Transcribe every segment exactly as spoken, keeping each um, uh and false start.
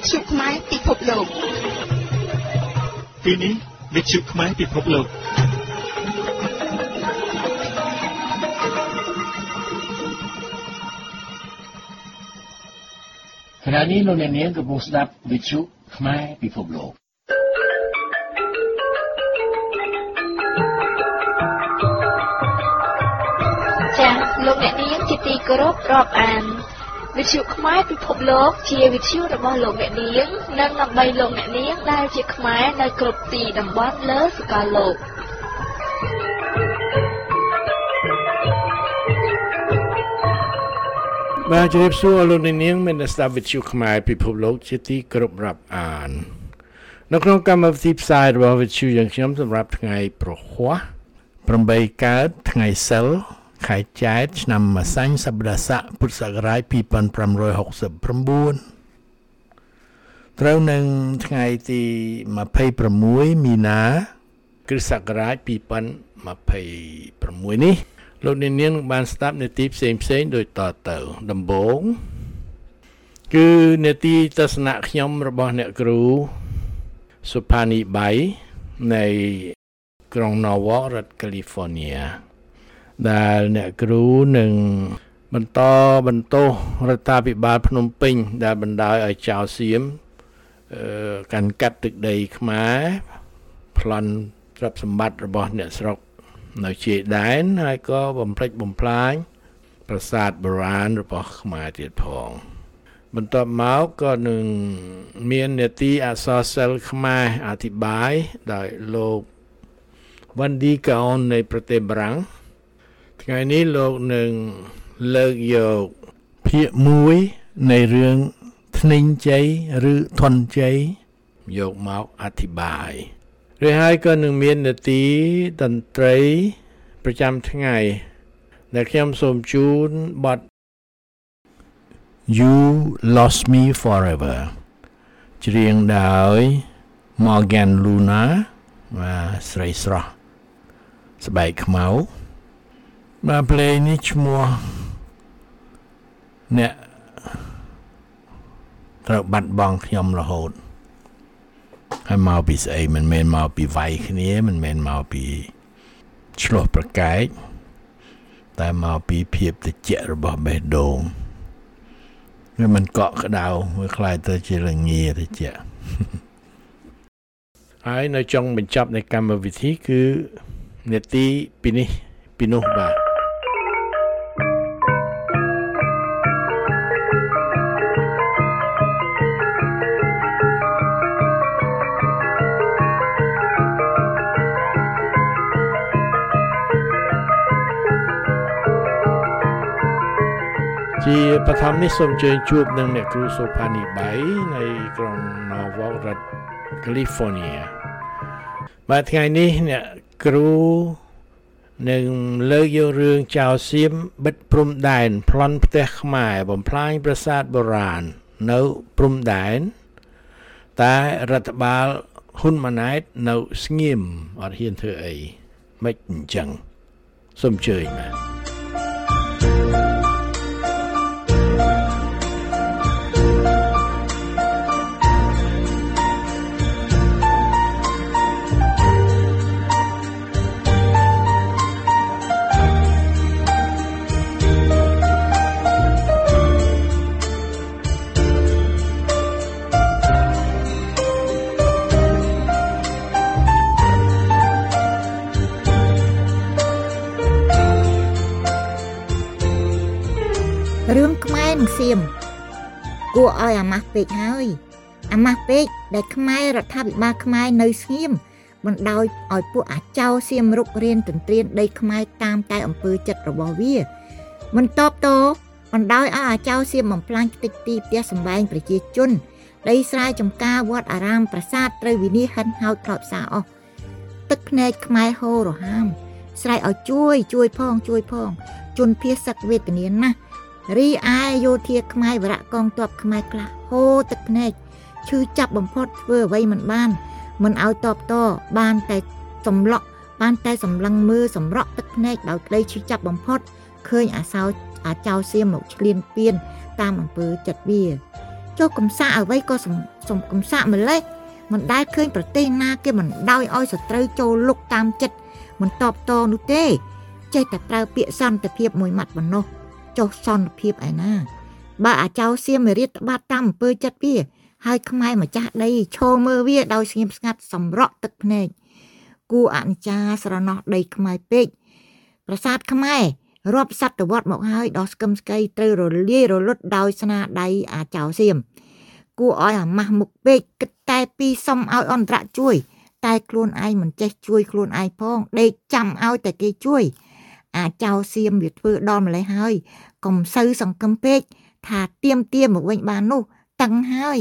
ទ្យុខ្មែរពិភពលោកទីនេះវិទ្យុខ្មែរពិភពលោកខណៈនេះលោកអ្នកនាងកំពុងស្ដាប់វិទ្យុខ្មែរពិភពលោកចា៎លោកអ្នកនាងជាទីគោរពរាប់អានវិទ្យុខ្មែរពិភពលោកជាវិទ្យុរបស់លោកអ្នកនាងនិងដើម្បីលោកអ្នកនាងដែលជាខ្មែរនៅគ្រប់ទីតំបន់លើសកលលោកបាទជម្រាបសួរលោកអ្នកនាងមានស្ដាប់វិទ្យុខ្មែរពិភពលោកជាទីគោរពរាប់អាននៅក្នុងកម្មវិធីផ្សាយរបស់វិទ្យុយើងខ្ញុំសម្រាប់ថ្ងៃប្រហ័សប្រាំបីកើតថ្ងៃសិលខែចែកឆ្នាំម្សាញ់សប្តាហ៍ស័កពុទ្ធសករាជពីរពាន់ប្រាំរយហកសិបប្រាំបួនត្រូវនឹងថ្ងៃទីម្ភៃប្រាំមួយមីនាគ្រិស្តសករាជពីរពាន់ម្ភៃប្រាំមួយនេះលោកអ្នកនាងបានស្ដាប់នាទីផ្សេងផ្សេងដូចតទៅដំបូងគឺនាទីទស្សនៈខ្ញុំរបស់អ្នកគ្រូសុផានីបៃនៃក្រុង Norwalk រដ្ឋ California ដែលអ្នកគ្រូនឹងបន្តបន្តរដ្ឋាភិបាលភ្នំពេញដែលបណ្ដោយឲ្យចៅសៀមអឺកាន់កាត់ទឹកដីខ្មែរប្លន់ទ្រព្យសម្បត្តិរបស់អ្នកស្រុកនៅជាដែនហើយក៏បំផ្លិចបំផ្លាញប្រាសាទបុរាណរបស់ខ្មែរទៀតផងបន្ទាប់មកក៏នឹងមាននាទីអក្សរសិល្ប៍ខ្មែរអធិប្បាយដោយលោកវ៉ាន់ឌីកោននៃប្រទេសបារាំងថ្ងៃនេះលោកនឹងលើកយកភាគមួយនៃរឿងធ្នេញជ័យឬធនជ័យយកមកអធិប្បាយឬហើយក៏នឹងមាននាទីតន្ត្រីប្រចាំថ្ងៃដែលខ្ញុំសូមជូនបទ You Lost Me Forever ច្រៀងដោយ Morgan Luna បាទស្រីស្រស់ស្បែកខ្មៅបាទភ្លេងនេះឈ្មោះអ្នកត្រូវបាត់បង់ខ្ញុំរហូតហើយមកពីស្អីមិនមែនមកពីវាយគ្នាមិនមែនមកពីឆ្លោះប្រកែកតែមកពីភាពត្រជាក់របស់បេះដូងវាមិនកក់ក្ដៅវាខ្លាយទៅជារងាត្រជាក់ហើយនៅចុងបញ្ចប់នៃកម្មវិធីគឺនាទីពីនេះពីនោះបាទជាបឋមនេះសូមអញ្ជើញជួបនឹងអ្នកគ្រូសូផានីបៃនៃក្រុង Norwalk រដ្ឋ California បាទថ្ងៃនេះអ្នកគ្រូនឹងលើកយករឿងចៅសៀមបិទព្រំដែនប្លន់ផ្ទះខ្មែរបំផ្លាញប្រាសាទបុរាណនៅព្រំដែនតែរដ្ឋបាលហ៊ុនម៉ាណែតនៅស្ងៀមអត់ហ៊ានធ្វើអីមិនអញ្ចឹងសូមអញ្ជើញបាទរឿងខ្មែរនឹងសៀមគួរឲ្យអាម៉ាស់ពេកហើយអាម៉ាស់ពេកដែលខ្មែររដ្ឋាភិបាលខ្មែរនៅស្ងៀមបណ្ដោយឲ្យពួកអាចៅសៀមរុករៀនទន្ទ្រានដីខ្មែរតាមតែអំពើចិត្តរបស់វាមិនតបតបណ្ដោយឲ្យអាចៅសៀមបំផ្លាញខ្ទេចទីផ្ទះសម្បែងប្រជាជនដីស្រែចម្ការវត្តអារាមប្រាសាទត្រូវវិនិច្ឆ័យហិនហោចខ្លោចផ្សាអស់ទឹកភ្នែកខ្មែរហូររហាមស្រែកឲ្យជួយជួយផងជួយផងជនភៀសសឹកវេទនាណាស់រីឯយោធាខ្មែរវរៈកងទ័ពខ្មែរខ្លះហូរទឹកភ្នែកឈឺចាប់បំផុតធ្វើអ្វីមិនបានមិនឲ្យតបតបានតែសម្លក់បានតែសម្លឹងមើលសម្រក់ទឹកភ្នែកដោយក្តីឈឺចាប់បំផុតឃើញអាសោអាចៅសៀមមកឆ្លៀនពៀនតាមអំពើចិត្តវាចុះកំសាកអ្វីក៏សុំកំសាកម្លេះមិនដែលឃើញប្រទេសណាគេមិនដោយឲ្យសត្រូវចូលលុកតាមចិត្តមិនតបតនោះទេចេះតែប្រើពាក្យសន្តិភាពមួយម៉ាត់ប៉ុណ្ណោះចុះសន្តិភាពឯណាបើអាចៅសៀមរាជត្បាតតាមអំពើចិត្តវាហើយខ្មែរម្ចាស់ដីឈរមើលវាដោយស្ងៀមស្ងាត់សម្រក់ទឹកភ្នែកគួរអនិច្ចាស្រណោះដីខ្មែរពេកប្រាសាទខ្មែររាប់សតវត្សមកហើយដល់ស្គឹមស្កៃត្រូវរលាយរលត់ដោយស្នាដៃអាចៅសៀមគួរឲ្យអាម៉ាស់មុខពេកគិតតែពីសុំឲ្យអន្តរជួយតែខ្លួនឯងមិនចេះជួយខ្លួនឯងផងដេកចាំឲ្យតែគេជួយអាចៅសៀមវាធ្វើដល់ម្លេះហើយកុំសូវសង្កឹមពេកថាទៀមទៀមមកវិញបាននោះតឹងហើយ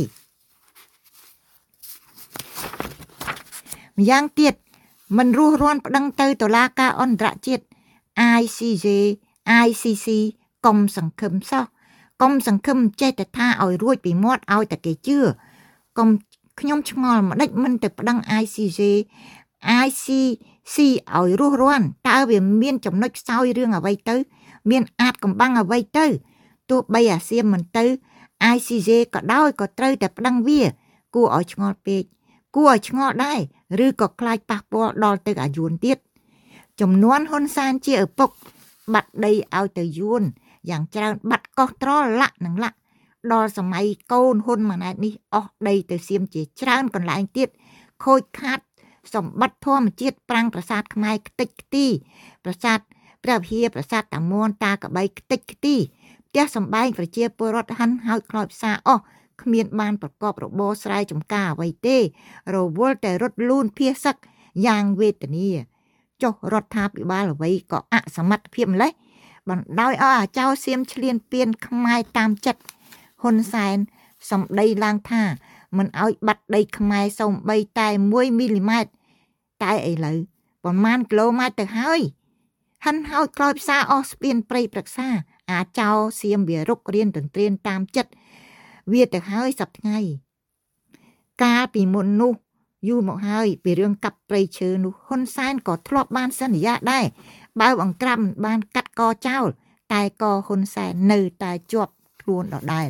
ម្យ៉ាងទៀតមិនរស់រាន់ប្តឹងទៅតុលាការអន្តរជាតិ I C J I C C កុំសង្ឃឹមសោះកុំសង្ឃឹមចេះតែថាឲ្យរួចពីមាត់ឲ្យតែគេជឿកុំខ្ញុំឆ្ងល់មិនដេចមិនទៅប្តឹង I C J I C C ឲ្យរស់រាន់តើវាមានចំណុចខ្សោយរឿងអ្វីទៅមានអាចកំបាំងអ្វីទៅទោះបីអាសៀមមិនទៅ I C J ក៏ដោយក៏ត្រូវតែប្តឹងវាគួរឲ្យឆ្ងល់ពេកគួរឲ្យឆ្ងល់ដែរឬក៏ខ្លាចប៉ះពាល់ដល់ទៅអាយួនទៀតចំនួនហ៊ុនសែនជាឪពុកបាត់ដីឲ្យទៅយួនយ៉ាងច្រើនបាត់កោះត្រលាក់នឹងលាក់ដល់សម័យកូនហ៊ុនម៉ាណែតនេះអស់ដីទៅសៀមជាច្រើនកន្លែងទៀតខូចខាតសម្បត្តិធម្មជាតិប្រាំងប្រាសាទខ្មែរខ្ទេចខ្ទីប្រាសាទព្រះវិហារប្រាសាទតាមួនតាកបីខ្ទេចខ្ទីផ្ទះសម្បែងប្រជាពលរដ្ឋហិនហោចខ្លោចផ្សាអស់គ្មានបានប្រកបរបរស្រែចម្ការអ្វីទេរវល់តែរត់លូនភៀសសឹកយ៉ាងវេទនាចុះរដ្ឋាភិបាលអ្វីក៏អសមត្ថភាពម្លេះបណ្ដោយឲ្យអាចៅសៀមឈ្លានពានខ្មែរតាមចិត្តហ៊ុនសែនសម្ដីឡើងថាមិនឲ្យបាត់ដីខ្មែរសូម្បីតែមួយមីលីម៉ែត្រតែឥឡូវប្រមាណគីឡូម៉ែត្រទៅហើយហិនហោចខ្លោចផ្សាអស់ស្ពានព្រៃប្រឹក្សាអាចៅសៀមវារុករៀនទន្ទ្រានតាមចិត្តវាទៅហើយសប្តាហ៍ថ្ងៃកាលពីមុននោះយូរមកហើយពីរឿងកាប់ព្រៃឈើនោះហ៊ុនសែនក៏ធ្លាប់បានសន្យាដែរបើអង្ក្រាំបានកាត់កចោលតែក៏ហ៊ុនសែននៅតែជាប់ខ្លួនដដែល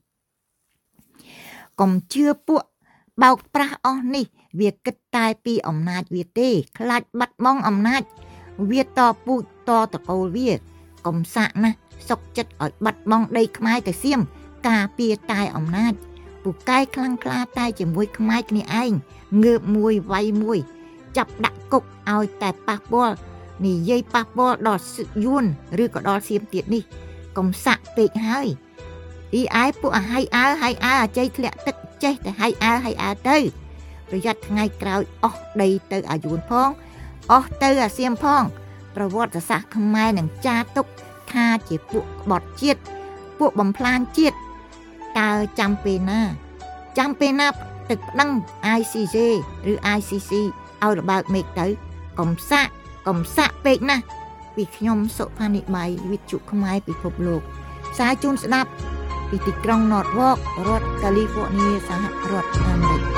កុំជឿពួកបោកប្រាស់អស់នេះវាគិតតែពីអំណាចវាទេខ្លាចបាត់បង់អំណាចវាតពូជតតកូលវាកុំសាក់ណាសុកចិត្តឲ្យបាត់បង់ដីខ្មែរទៅសៀមការពារតែអំណាចពូកែខ្លាំងក្លាតែជាមួយខ្មែរគ្នាឯងងើបមួយវាយមួយចាប់ដាក់គុកឲ្យតែប៉ះពាល់និយាយប៉ះពាល់ដល់យួនឬក៏ដល់សៀមទៀតនេះកុំសាក់ពេកហើយអ៊ីអាយពួកអាហៃអើហៃអើអាជ័យធ្លាក់ទឹកចេះតែហៃអើហៃអើទៅប្រយ័ត្នថ្ងៃក្រោយអស់ដីទៅអាយួនផងអស់ទៅអាសៀមផងប្រវត្តិសាស្ត្រខ្មែរនឹងចារទុកថាជាពួកក្បត់ជាតិពួកបំផ្លាញជាតិតើចាំពេលណាចាំពេលណាទឹកប្តឹង I C J ឬ I C C ឲ្យរបើកមេឃទៅកុំសាក់កុំសាក់ពេកណាស់ពីខ្ញុំសុផានិបៃវិទ្យុខ្មែរពិភពលោកផ្សាយជូនស្ដាប់ពីទីក្រុង Norwalk រដ្ឋ California សហរដ្ឋអាមេរិក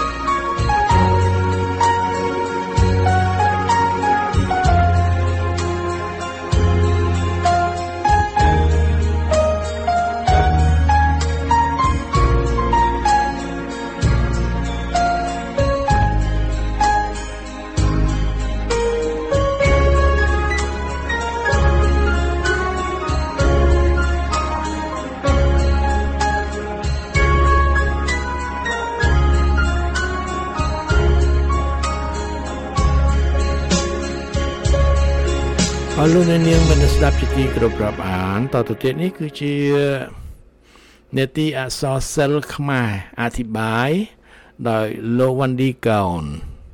អរលោកអ្នកនាងបានស្ដាប់ជាទីគោរពរាប់អានតទៅទៀតនេះគឺជានេតិអក្សរសិល្ប៍ខ្មែរអធិប្បាយដោយលោកវ៉ាន់ឌីកោន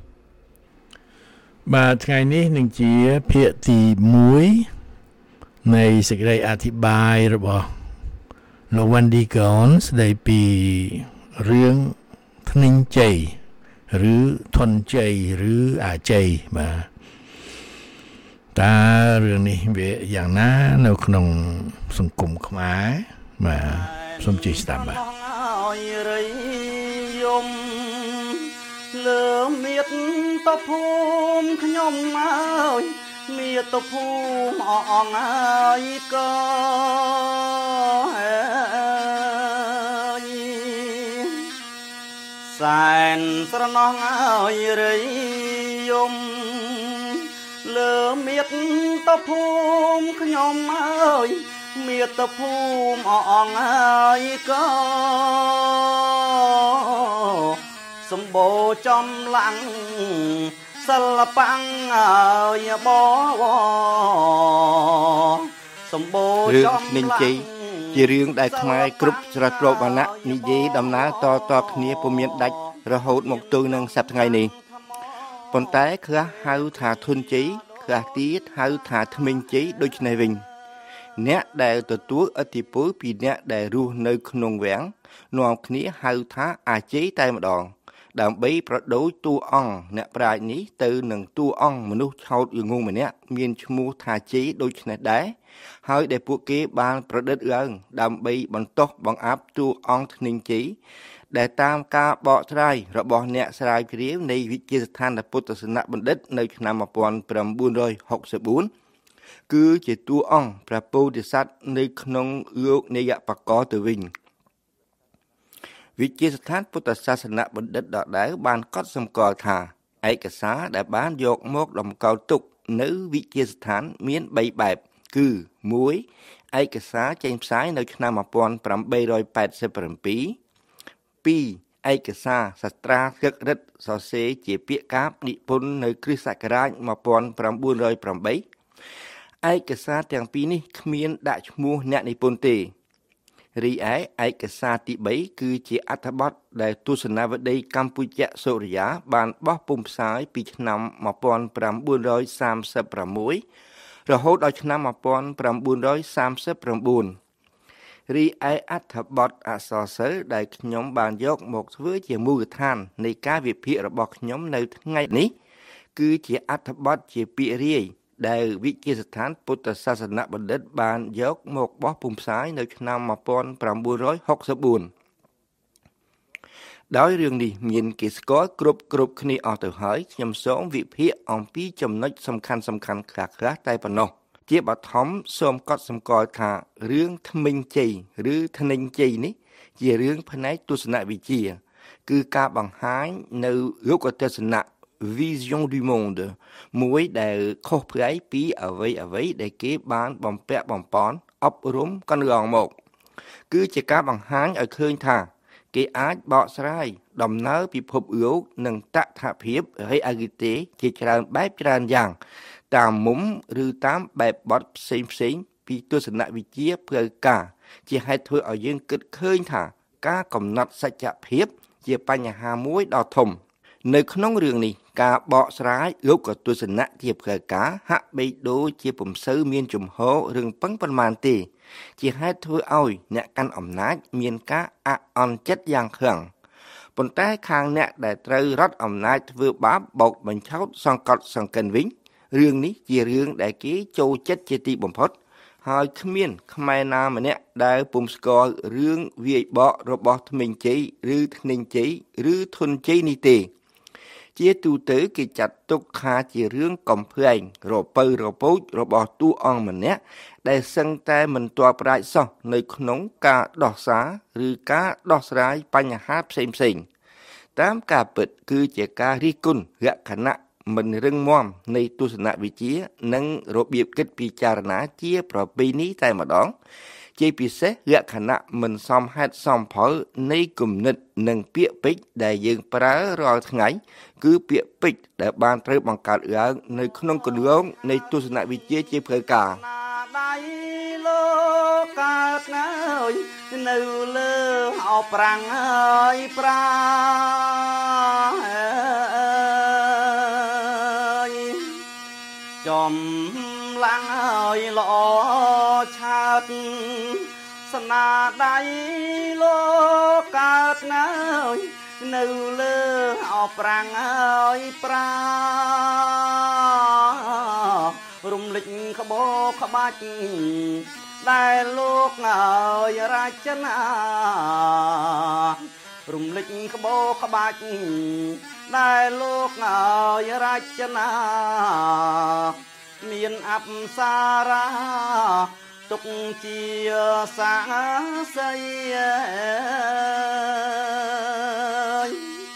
បាទថ្ងៃនេះនឹងជាភាគទីមួយនៃសេចក្តីអធិប្បាយរបស់លោកវ៉ាន់ឌីកោនស្ដីពីរឿងធ្នេញជ័យឬធនជ័យឬអាជ័យបាទតើរឿងនេះវាយ៉ាងណានៅក្នុងសង្គមខ្មែរបាទសូមជឿស្ដាប់បាទយំលើមាតតភូមិខ្ញុំមកមាតភូមិអអងហើយក៏សែនស្រណោះអើយរីយំលើមាតតភូមិខ្ញុំអើយមាតភូមិអអងអើយក៏សម្បូរចំឡាំងសិល្បៈអើយបវសម្បូរចំឡាំងជារឿងដែលខ្មែរគ្រប់ស្រទាប់វណ្ណៈនិយាយដំណើរតតគ្នាពុំមានដាច់រហូតមកទល់នឹងសប្តាហ៍ថ្ងៃនេះប៉ុន្តែខ្លះហៅថាធុនជ័យខ្លះទៀតហៅថាថ្មិញជ័យដូចនេះវិញអ្នកដែលទទួលឥទ្ធិពលពីអ្នកដែលរស់នៅក្នុងវាំងនាំគ្នាហៅថាអាជ័យតែម្ដងដើម្បីប្រដូចតួអង្គអ្នកប្រាជ្ញនេះទៅនឹងតួអង្គមនុស្សឆោតល្ងងម្នាក់មានឈ្មោះថាជ័យដូចនេះដែរហើយដែលពួកគេបានប្រឌិតឡើងដើម្បីបន្តបង្អាប់តួអង្គធ្នេញជ័យដែលតាមការបកស្រាយរបស់អ្នកស្រាវជ្រាវនៃវិទ្យាស្ថានពុទ្ធសាសនបណ្ឌិតនៅឆ្នាំmột nghìn chín trăm sáu mươi tưគឺជាតួអង្គព្រះពោធិសត្វនៅក្នុងលោកនេយបកទៅវិញវិទ្យាស្ថានពុទ្ធសាសនបណ្ឌិតដដែលបានកត់សម្គាល់ថាឯកសារដែលបានយកមកតម្កល់ទុកនៅវិទ្យាស្ថានមានបីបែបគឺមួយឯកសារចេញផ្សាយនៅឆ្នាំmột nghìn tám trăm tám mươi bảyពីរឯកសារសាស្ត្រាស្លឹករឹតសរសេរជាពាក្យកាព្យនិពន្ធនៅគ្រិស្តសករាជmột nghìn chín trăm lẻ támឯកសារទាំងពីរនេះគ្មានដាក់ឈ្មោះអ្នកនិពន្ធទេរីឯឯកសារទីបីគឺជាអត្ថបទដែលទស្សនាវដ្តីកម្ពុជាសូរិយាបានបោះពុម្ពផ្សាយពីឆ្នាំmột nghìn chín trăm ba mươi sáuរហូតដល់ឆ្នាំmột nghìn chín trăm ba mươi chínរីឯអត្ថបទអក្សរសិល្ប៍ដែលខ្ញុំបានយកមកធ្វើជាមូលដ្ឋាននៃការវិភាគរបស់ខ្ញុំនៅថ្ងៃនេះគឺជាអត្ថបទជាពាក្យរាយដែលវិទ្យាស្ថានពុទ្ធសាសនបណ្ឌិតបានយកមកបោះពុម្ពផ្សាយនៅឆ្នាំmột nghìn chín trăm sáu mươi tưដោយរឿងនេះមានគេស្គាល់គ្រប់គ្រប់គ្នាអស់ទៅហើយខ្ញុំសូមវិភាគអំពីចំណុចសំខាន់សំខាន់ខ្លះៗតែប៉ុណ្ណោះជាបឋមសូមកត់សម្គាល់ថារឿងថ្មិញជ័យឬធ្នេញជ័យនេះជារឿងផ្នែកទស្សនវិជ្ជាគឺការបង្ហាញនៅលោកទស្សនៈ vision du monde មួយដែលខុសប្លែកពីអ្វីអ្វីដែលគេបានបំពាក់បំពន់អប់រំកន្លងមកគឺជាការបង្ហាញឲ្យឃើញថាគេអាចបកស្រាយដំណើរពិភពលោកនិងតថភាព reality ជាច្រើនបែបច្រើនយ៉ាងតាមមុំឬតាមបែបបទផ្សេងផ្សេងពីទស្សនវិជ្ជាផ្លូវការជាហេតុធ្វើឲ្យយើងគិតឃើញថាការកំណត់សច្ចភាពជាបញ្ហាមួយដ៏ធំនៅក្នុងរឿងនេះការបកស្រាយលោកទស្សនៈជាផ្លូវការហាក់បីដូចជាពុំសូវមានជំហររឿងពឹងប៉ុន្មានទេជាហេតុធ្វើឲ្យអ្នកកាន់អំណាចមានការអាក់អន់ចិត្តយ៉ាងខ្លាំងប៉ុន្តែខាងអ្នកដែលត្រូវរត់អំណាចធ្វើបាបបោកបញ្ឆោតសង្កត់សង្កិនវិញរឿងនេះជារឿងដែលគេចូលចិត្តជាទីបំផុតហើយគ្មានខ្មែរណាម្នាក់ដែលពុំស្គាល់រឿងវាយបករបស់ធ្មេញជ័យឬធ្នេញជ័យឬធុនជ័យនេះទេជាទូទៅគេចាត់ទុកថាជារឿងកំប្លែងរពៅរពូចរបស់តួអង្គម្នាក់ដែលសឹងតែមិនទាល់ប្រាជ្ញសោះនៅក្នុងការដោះសារឬការដោះស្រាយបញ្ហាផ្សេងផ្សេងតាមការពិតគឺជាការរិះគន់លក្ខណៈមិនរឹងមាំនៃទស្សនវិជ្ជានិងរបៀបគិតពិចារណាជាប្រពៃណីតែម្ដងជាពិសេសលក្ខណៈមិនសមហេតុសមផលនៃគំនិតនិងពាក្យពេចន៍ដែលយើងប្រើរាល់ថ្ងៃគឺពាក្យពេចន៍ដែលបានត្រូវបង្កើតឡើងនៅក្នុងគន្លងនៃទស្សនវិជ្ជាជាផ្លូវការដៃលោកកើតណាយនៅលើអោប្រាំងអើយប្រាចំឡាំងអើយល្អឆាតស្នាដៃលោកកើតណាយនៅលើអោប្រាំងអើយប្រារំលេចក្បោក្បាច់ដែលលោកអើយរចនារំលេចក្បោក្បាច់ដែលលោកអើយរចនាមានអប្សរាទុកជាសាស័យ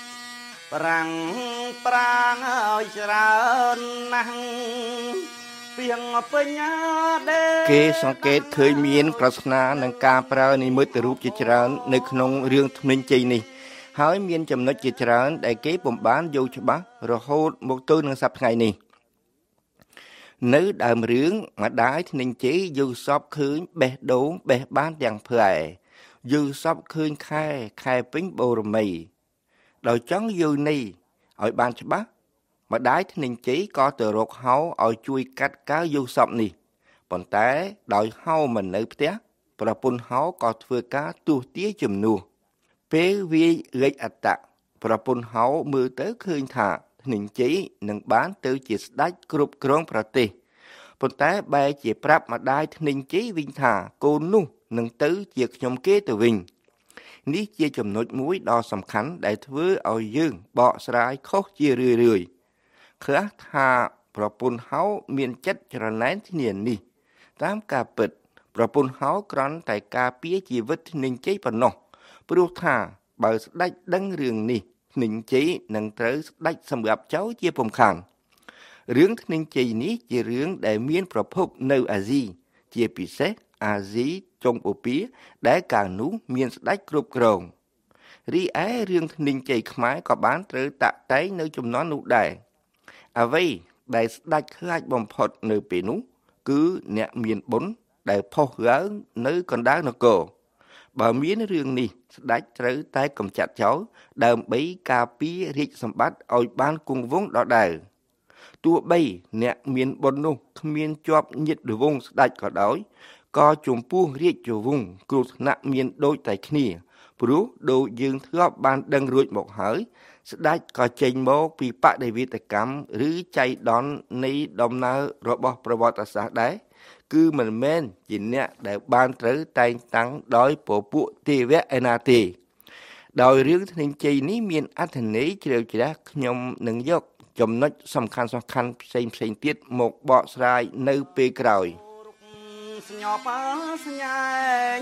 រាំងប្រាងឲ្យច្រើនណាស់ពីងពេញដែរគេសង្កេតឃើញមានប្រស្នានឹងការប្រើនិមិត្តរូបជាច្រើននៅក្នុងរឿងធ្មេញជ័យនេះហើយមានចំណុចជាច្រើនដែលគេពុំបានយល់ច្បាស់រហូតមកទល់នឹងសប្តាហ៍ថ្ងៃនេះនៅដើមរឿងម្ដាយធ្នេញជ័យយល់សពឃើញបេះដូងបេះបានទាំងផ្លែយល់សពឃើញខែខែពេញបូរមីដោយចង់យល់នេះឲ្យបានច្បាស់ម្ដាយធ្នេញជ័យក៏ទៅរកហៅឲ្យជួយកាត់កាវយល់សពនេះប៉ុន្តែដោយហៅមិននៅផ្ទះប្រពន្ធហៅក៏ធ្វើការទស្សទាយជំនួសពេលវាលេចអត្តៈប្រពន្ធហៅមើលទៅឃើញថាធ្នេញជ័យនឹងបានទៅជាស្ដេចគ្រប់គ្រងប្រទេសប៉ុន្តែបែរជាប្រាប់ម្ដាយធ្នេញជ័យវិញថាកូននោះនឹងទៅជាខ្ញុំគេទៅវិញនេះជាចំណុចមួយដ៏សំខាន់ដែលធ្វើឲ្យយើងបកស្រាយខុសជារឿយរឿយខ្លះថាប្រពន្ធហៅមានចិត្តច្រណែនគ្នានេះតាមការពិតប្រពន្ធហៅគ្រាន់តែការពារជីវិតធ្នេញជ័យប៉ុណ្ណោះព្រោះថាបើស្ដេចដឹងរឿងនេះធ្នេញជ័យនឹងត្រូវស្ដេចសម្រាប់ចោលជាពំខានរឿងធ្នេញជ័យនេះជារឿងដែលមានប្រភពនៅអាស៊ីជាពិសេសអាស៊ីចុងបូព៌ាដែលកាលនោះមានស្ដេចគ្រប់គ្រងរីឯរឿងធ្នេញជ័យខ្មែរក៏បានត្រូវតាក់តែងនៅជំនាន់នោះដែរអ្វីដែលស្ដេចខ្លាចបំផុតនៅពេលនោះគឺអ្នកមានបុណ្យដែលផុសឡើងនៅកណ្ដាលនគរបើមានរឿងនេះស្ដេចត្រូវតែកម្ចាត់ចោលដើម្បីការពាររាជសម្បត្តិឲ្យបានគង់វង្សដដែលទោះបីអ្នកមានបុណ្យនោះគ្មានជាប់ញាតិវង្សស្ដេចក៏ដោយក៏ចំពោះរាជវង្សគ្រោះថ្នាក់មានដូចតែគ្នាព្រោះដូចយើងធ្លាប់បានដឹងរួចមកហើយស្ដេចក៏ចេញមកពីបដិវេតកម្មឬចៃដន្យនៃដំណើររបស់ប្រវត្តិសាស្ត្រដែរគឺមិនមែនជាអ្នកដែលបានត្រូវតែងតាំងដោយពពួកទេវៈឯណាទេដោយរឿងធ្នេញជ័យនេះមានអត្ថន័យជ្រាលជ្រះខ្ញុំនឹងយកចំណុចសំខាន់សំខាន់ផ្សេងផ្សេងទៀតមកបកស្រាយនៅពេលក្រោយស្ញប់ស្ញែង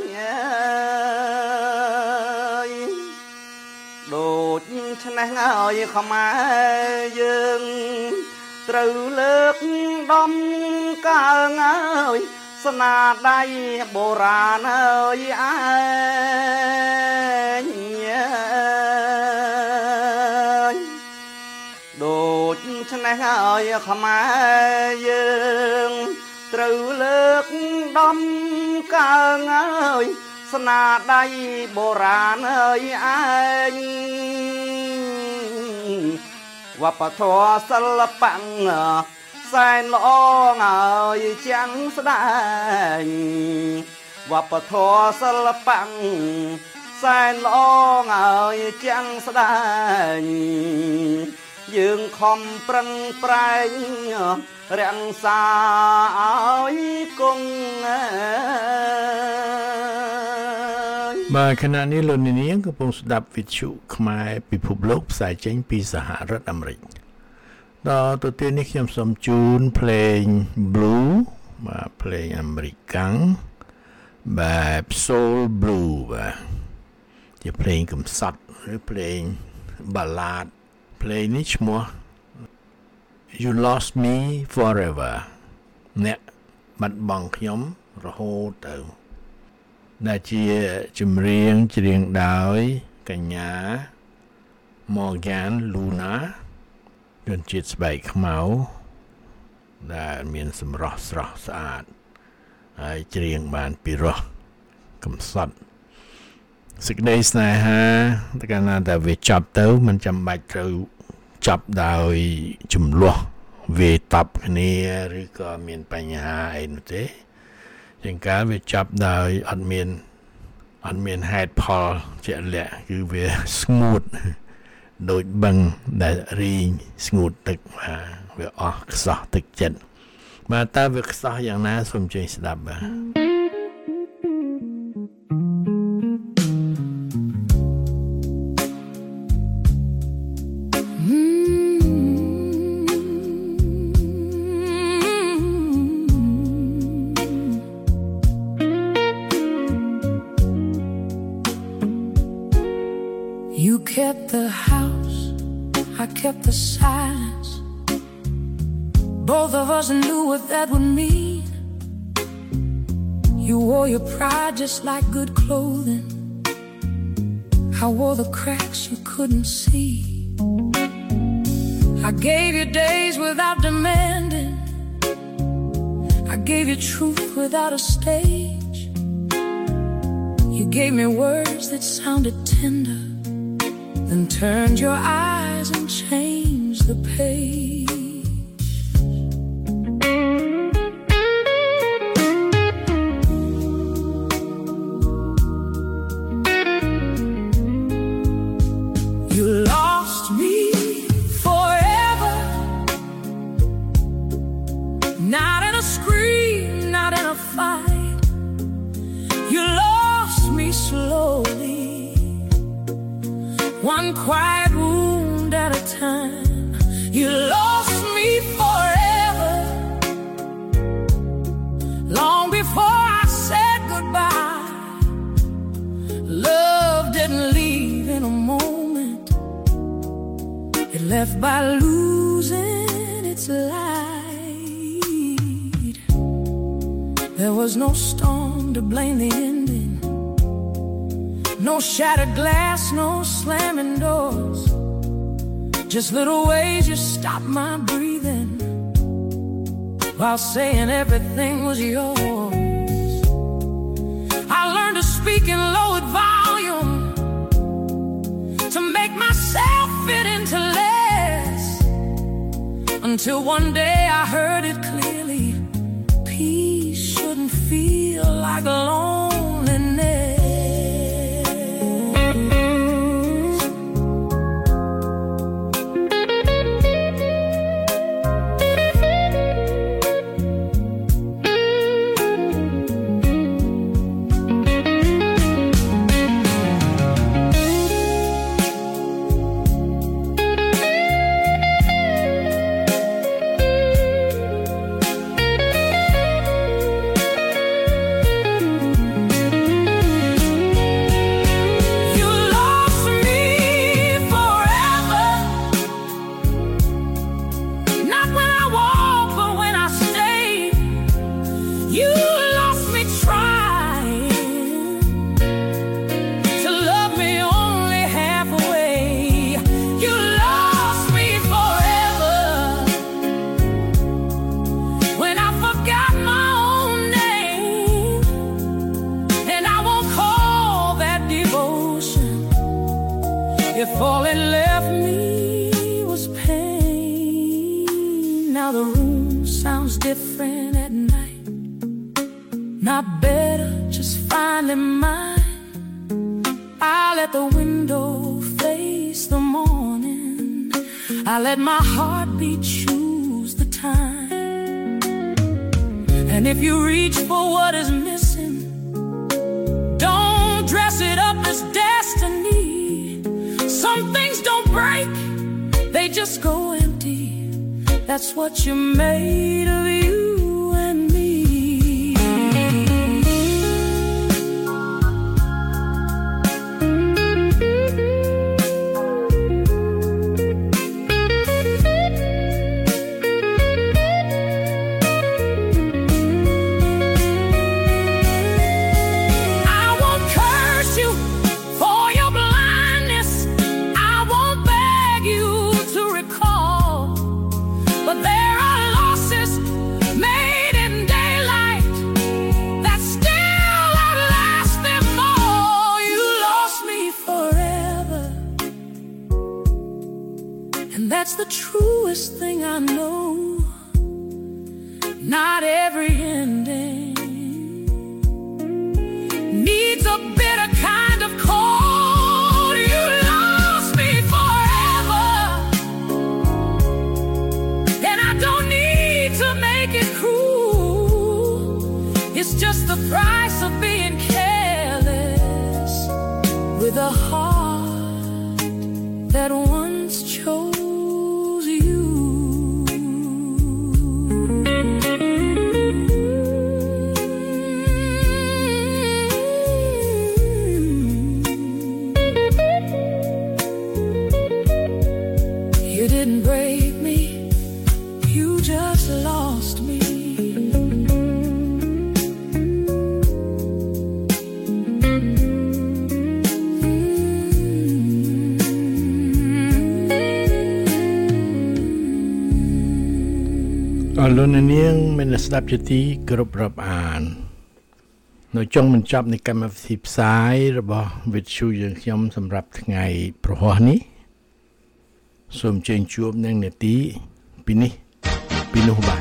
ដូចឆ្នេះហើយខ្មែរយើងត្រូវលើកដំកើងហើយស្នាដៃបុរាណហើយឯងដូចឆ្នេះហើយខ្មែរយើងត្រូវលើកដំកើងហើយស្នាដៃបុរាណហើយឯងវប្បធម៌សិល្បៈសែនល្អហើយចាំងស្ដែងវប្បធម៌សិល្បៈសែនល្អហើយចាំងស្ដែងយើងខំប្រឹងប្រែងរាំងសាឲ្យគង់បាទខណៈនេះលោកនាងកំពុងស្ដាប់វិទ្យុខ្មែរពិភពលោកផ្សាយចេញពីសហរដ្ឋអាមេរិកដល់ទៅទីនេះខ្ញុំសូមជូនភ្លេង Blue បាទភ្លេងអាមេរិកាំងបែប Soul Blue បាទជាភ្លេងកំសត់ឬភ្លេង Ballad ភ្លេងនេះឈ្មោះ You Lost Me Forever អ្នកបាត់បង់ខ្ញុំរហូតទៅដែលជាចម្រៀងច្រៀងដោយកញ្ញា Morgan Luna ជនជាតិស្បែកខ្មៅដែលមានសម្រស់ស្រស់ស្អាតហើយច្រៀងបានពីរោះកំសត់សេចក្តីស្នេហាតែកាលណាតែវាចប់ទៅមិនចាំបាច់ត្រូវចប់ដោយចំនួនវាតប់គ្នាឬក៏មានបញ្ហាអីនោះទេជាងកាលវាចាប់ដោយអត់មានអត់មានហេតុផលជាក់លាក់គឺវាស្ងួតដូចបឹងដែលរីងស្ងួតទឹកបាទវាអស់ខ្សោះទឹកចិត្តបាទតើវាខ្សោះយ៉ាងណាសូមជួយស្ដាប់បាទ You kept the house I kept the silence. Both of us knew what that would mean. You wore your pride just like good clothing. I wore the cracks you couldn't see. I gave you days without demanding. I gave you truth without a stage. You gave me words that sounded tender, then turned your eyes and changed the page. You lost me forever, not in a scream, not in a fight. You lost me slowly, one quiet wound at a time. You lost me forever, long before I said goodbye. Love didn't leave in a moment, it left by losing its light. There was no storm to blame the ending, no shattered glass, no slamming doors, just little ways you stopped my breathing while saying everything was yours. I learned to speak in lowered volume, to make myself fit into less, until one day I heard it clearly: peace shouldn't feel like loneliness. If all it left me was pain, now the room sounds different at night. Not better, just finally mine. I let the window face the morning, I let my heartbeat choose the time. And if you reach for what is missing, don't dress it up as destiny. Some things don't break, they just go empty. That's what you made of you and me. That's the truest thing I know. Not every ending needs a bitter kind of cold. You lost me forever, and I don't need to make it cruel. It's just the price of being careless with a heart that once chose. អរលោកអ្នកនាងមានស្ដាប់ជាទីគោរពរាប់អាននៅចុងបញ្ចប់នៃកម្មវិធីផ្សាយរបស់វិទ្យុយើងខ្ញុំសម្រាប់ថ្ងៃប្រហ័សនេះសូមជើញជួបនឹងនាទីពីនេះពីនោះបាទ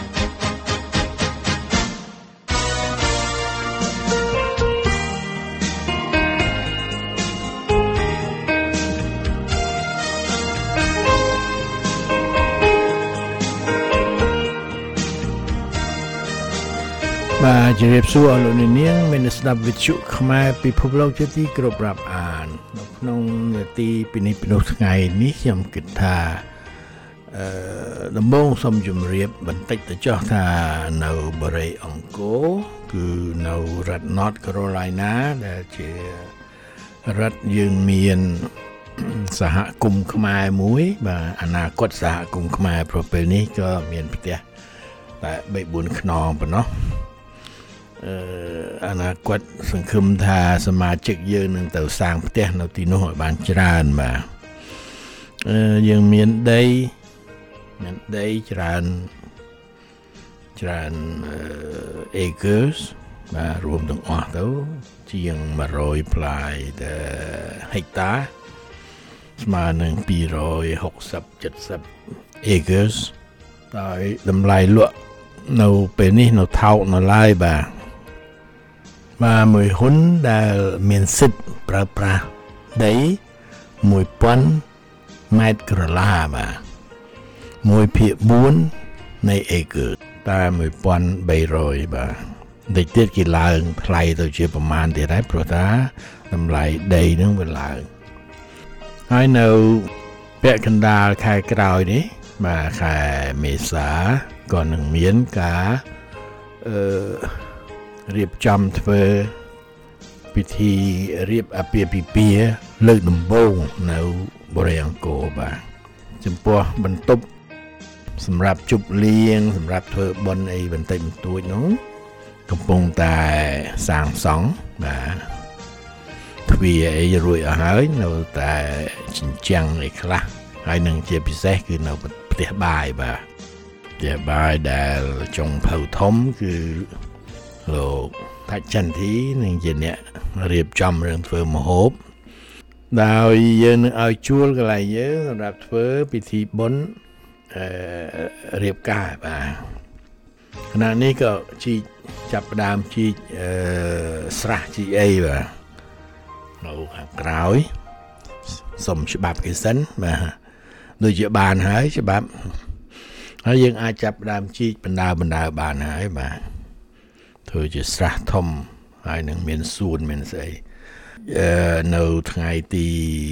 បាទជម្រាបសួរអស់លោកអ្នកនាងមានស្ដាប់វិទ្យុខ្មែរពិភពលោកជាទីគោរពរាប់អាននៅក្នុងនាទីពីនេះពីនោះថ្ងៃនេះខ្ញុំគិតថាអឺដំបូងសូមជម្រាបបន្តិចទៅចុះថានៅបរិយាអង្គរគឺនៅរដ្ឋ North Carolina ដែលជារដ្ឋយើងមានសហគមន៍ខ្មែរមួយបាទអនាគតសហគមន៍ខ្មែរប្រពេលនេះក៏មានផ្ទះតែ បីបួន ខ្នងប៉ុណ្ណោះអឺអនាគតសង្ឃឹមថាសមាជិកយើងនឹងទៅសាងផ្ទះនៅទីនោះឲ្យបានច្រើនបាទអឺយើងមានដីមានដីច្រើនច្រើន acres បាទរួមទាំងអស់ទៅជាងone hundredផ្លាយហិកតាស្មើនឹងtwo sixty seventy acres ដោយតម្លៃលក់នៅពេលនេះនៅថោកនៅឡើយបាទបាទមួយហ៊ុនដែលមានសិទ្ធិប្រើប្រាស់ដីone thousandម៉ែត្រក្រឡាបាទoneភាគfourនៃអេគឺតែone thousand three hundredបាទតិចទៀតគេឡើងថ្លៃទៅជាប្រមាណទៀតហើយព្រោះថាតម្លៃដីនឹងវាឡើងហើយនៅពាក់កណ្ដាលខែក្រោយនេះបាទខែមេសាក៏នឹងមានការអឺរៀបចំធ្វើពិធីរៀបអាពាហ៍ពិពាហ៍លើកដំបូងនៅបរិយាអង្គរបាទចំពោះបន្ទប់សម្រាប់ជប់លៀងសម្រាប់ធ្វើបុណ្យអីបន្តិចបន្តួចនោះកំពុងតែសាងសង់បាទទ្វារអីរួចអស់ហើយនៅតែជញ្ជាំងអីខ្លះហើយនឹងជាពិសេសគឺនៅផ្ទះបាយបាទផ្ទះបាយដែលចុងភៅធំគឺលោកថាច់ចន្ទធីនឹងជាអ្នករៀបចំរឿងធ្វើម្ហូបដោយយើងនឹងឲ្យជួលកន្លែងយើងសម្រាប់ធ្វើពិធីបុណ្យអឺរៀបការបាទខណៈនេះក៏ជីកចាប់ផ្ដើមជីកអឺស្រះជីកអីបាទនៅខាងក្រោយសុំច្បាប់គេសិនបាទដូចជាបានហើយច្បាប់ហើយយើងអាចចាប់ផ្ដើមជីកបណ្ដើបណ្ដើបានហើយបាទធ្វើជាស្រះធំហើយនឹងមានសួនមានស្អីអឺនៅថ្ងៃទី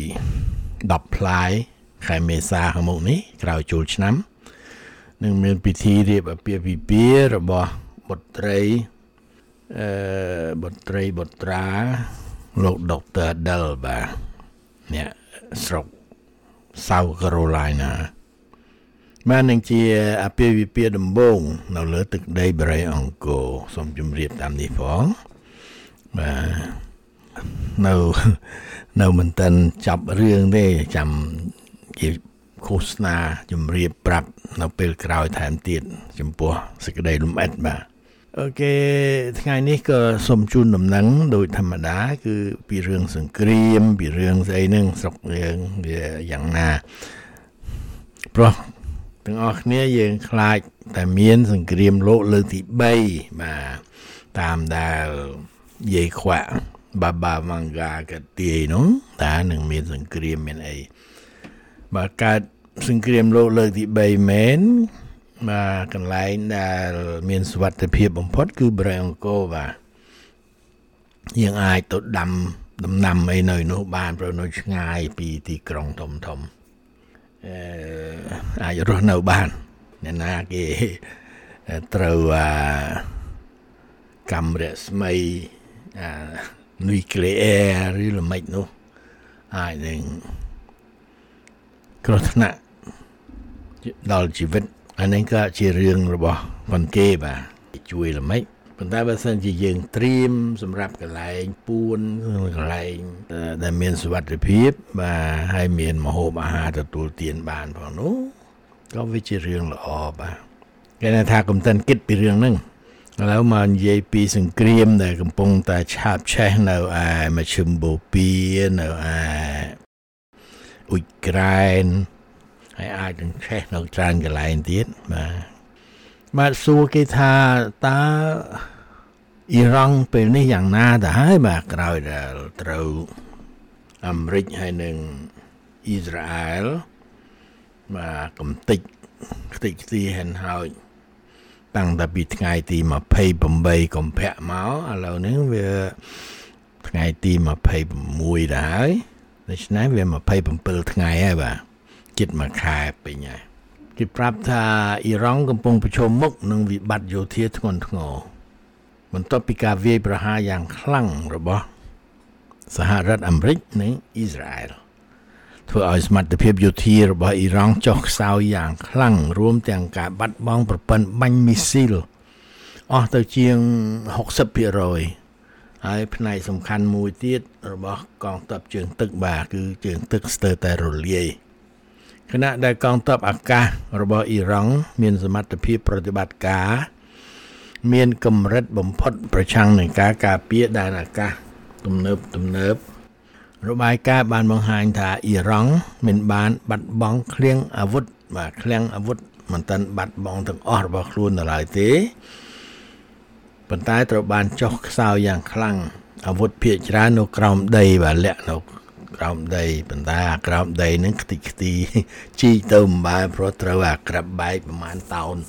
tenផ្លាយខែមេសាខាងមុខនេះក្រោយចូលឆ្នាំនឹងមានពិធីរៀបអាពាហ៍ពិពាហ៍របស់បុត្រីអឺបុត្រីបុត្រាលោកដុកទ័រ Adel បាទអ្នកស្រុក South Carolina បាននឹងជាអាពាហ៍ពិពាហ៍ដំបូងនៅលើទឹកដីបរិយាអង្គរសូមជម្រាបតាមនេះផងបាទនៅនៅមិនទាន់ចាប់រឿងទេចាំជាឃោសនាជម្រាបប្រាប់នៅពេលក្រោយថែមទៀតចំពោះសេចក្តីលំអិតបាទអូខេថ្ងៃនេះក៏សូមជូនដំណឹងដោយធម្មតាគឺពីរឿងសង្គ្រាមពីរឿងស្អីហ្នឹងស្រុកយើងវាយ៉ាងណាព្រោះទាំងអស់គ្នាយើងខ្លាចតែមានសង្គ្រាមលោកលើកទី3បាទតាមដែលយាយខ្វាក់បាបាវ៉ាងហ្គាកាទាយនោះតានឹងមានសង្គ្រាមមានអីបើកើតសង្គ្រាមលោកលើកទី3មែនបាទកន្លែងដែលមានសុវត្ថិភាពបំផុតគឺបរិយាអង្គរបាទយើងអាចទៅដាំដំណាំអីនៅនោះបានព្រោះនៅឆ្ងាយពីទីក្រុងធំធំអឺអាចរស់នៅបានអ្នកណាគេត្រូវអាកាំរស្មីអានុយក្លេអ៊ែរឬល្មិចនោះអាចនឹងគ្រោះថ្នាក់ដល់ជីវិតអានេះក៏ជារឿងរបស់ប៉ុនគេបាទជួយល្មិចប៉ុន្តែបើសិនជាយើងត្រៀមសម្រាប់កន្លែងពួនកន្លែងដែលមានសុវត្ថិភាពបាទហើយមានម្ហូបអាហារទទួលទានបានផងនោះក៏វាជារឿងល្អបាទគេថាកំតិនគិតពីរឿងហ្នឹងឥឡូវមកនិយាយពីសង្គ្រាមដែលកំពុងតែឆាបឆេះនៅឯមជ្ឈិមបូព៌ានៅឯអ៊ុយក្រែនហើយអាចនឹងឆេះនៅច្រើនកន្លែងទៀតបាទបាទសួរគេថាតើអ៊ីរ៉ង់ពេលនេះយ៉ាងណាទៅហើយបាទក្រោយដែលត្រូវអាមេរិកហើយនិងអ៊ីស្រាអែលបាទកំទេចខ្ទេចខ្ទីហិនហើយតាំងតែពីថ្ងៃទីยี่สิบแปดកុម្ភៈមកឥឡូវនេះវាថ្ងៃទីยี่สิบหกដែរដូច្នេះវាยี่สิบเจ็ดថ្ងៃហើយបាទជិតមួយខែពេញហើយគេប្រាប់ថាអ៊ីរ៉ង់កំពុងប្រឈមមុខនឹងវិបត្តិយោធាធ្ងន់ធ្ងរបន្ទាប់ពីការវាយប្រហារយ៉ាងខ្លាំងរបស់សហរដ្ឋអាមេរិកនិងអ៊ីស្រាអែលធ្វើឲ្យសមត្ថភាពយោធារបស់អ៊ីរ៉ង់ចុះខ្សោយយ៉ាងខ្លាំងរួមទាំងការបាត់បង់ប្រព័ន្ធបាញ់មីស៊ីលអស់ទៅជាងหกสิบភាគរយ ហើយផ្នែកសំខាន់មួយទៀតរបស់កងទ័ពជើងទឹកបាទគឺជើងទឹកស្ទើរតែរលាយខណៈដែលកងទ័ពអាកាសរបស់អ៊ីរ៉ង់មានសមត្ថភាពប្រតិបត្តិការមានកម្រិតបំផុតប្រឆាំងនឹងការការពារដែនអាកាសទំនើបទំនើបរបាយការណ៍បានបង្ហាញថាអ៊ីរ៉ង់មានបានបាត់បង់ឃ្លាំងអាវុធបាទឃ្លាំងអាវុធមិនទាន់បាត់បង់ទាំងអស់របស់ខ្លួននៅឡើយទេប៉ុន្តែត្រូវបានចុះខ្សោយយ៉ាងខ្លាំងអាវុធភាគច្រើននៅក្រោមដីបាទលាក់នៅក្រោមដីប៉ុន្តែក្រោមដីនឹងខ្ទេចខ្ទីជីទៅមិនបែរព្រោះត្រូវអាក្រាបបែកប្រហែលតោន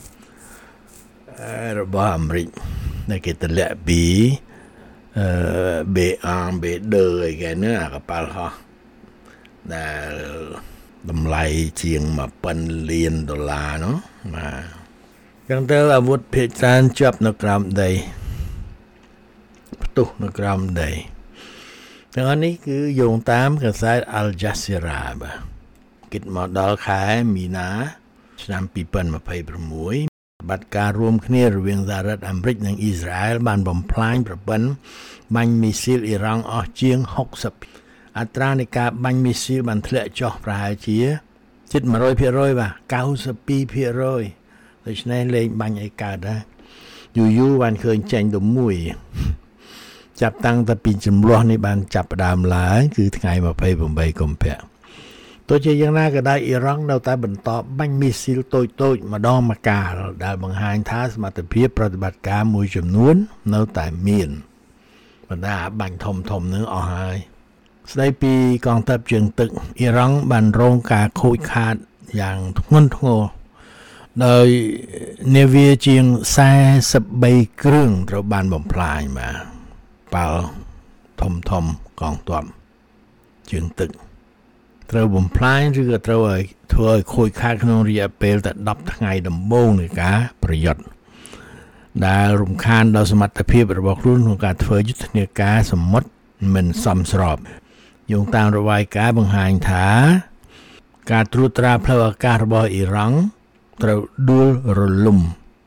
របស់អាមេរិកដែលគេទម្លាក់ពីអឺ B 1 B 2 អីគេណាកប៉ាល់ហោះដែលតម្លៃជាងmột nghìnលានដុល្លារនោះបាទចឹងទៅអាវុធភាគច្រើនជាប់នៅក្រោមដីផ្ទុះនៅក្រោមដីទាំងអស់នេះគឺយោងតាមកាសែត Al Jazeera បាទគិតមកដល់ខែមីនាឆ្នាំยี่สิบยี่สิบหกបាត់ការរួមគ្នារវាងសហរដ្ឋអាមេរិកនិងអ៊ីស្រាអែលបានបំផ្លាញប្រព័ន្ធបាញ់មីស៊ីលអ៊ីរ៉ង់អស់ជាងหกสิบអត្រានៃការបាញ់មីស៊ីលបានធ្លាក់ចុះប្រហែលជាជិតmột trămភាគរយបាទninety-twoភាគរយដូច្នេះលេងបាញ់អីកើតដែរយូរយូរបានឃើញចេញទៅមួយចាប់តាំងតែពីចំនួននេះបានចាប់ផ្ដើមឡើងគឺថ្ងៃยี่สิบแปดកុម្ភៈទោះជាយ៉ាងណាក៏ដោយអ៊ីរ៉ង់នៅតែបន្តបាញ់មីស៊ីលតូចៗម្ដងម្កាលដែលបង្ហាញថាសមត្ថភាពប្រតិបត្តិការមួយចំនួននៅតែមានបណ្ដាបាញ់ធំធំនឹងអស់ហើយស្ដីពីកងទ័ពជើងទឹកអ៊ីរ៉ង់បានរងការខូចខាតយ៉ាងធ្ងន់ធ្ងរដោយនាវាជាងforty-threeគ្រឿងត្រូវបានបំផ្លាញបាទប៉ាល់ធំធំកងទ័ពជើងទឹកត្រូវបំផ្លាញឬក៏ត្រូវឲ្យធ្វើឲ្យខូចខាតក្នុងរយៈពេលតែtenថ្ងៃដំបូងនៃការប្រយុទ្ធដែលរំខានដល់សមត្ថភាពរបស់ខ្លួនក្នុងការធ្វើយុទ្ធនាការសមុទ្រមិនសមស្របយោងតាមរបាយការណ៍បង្ហាញថាការត្រួតត្រាផ្លូវអាកាសរបស់អ៊ីរ៉ង់ត្រូវដួលរលំ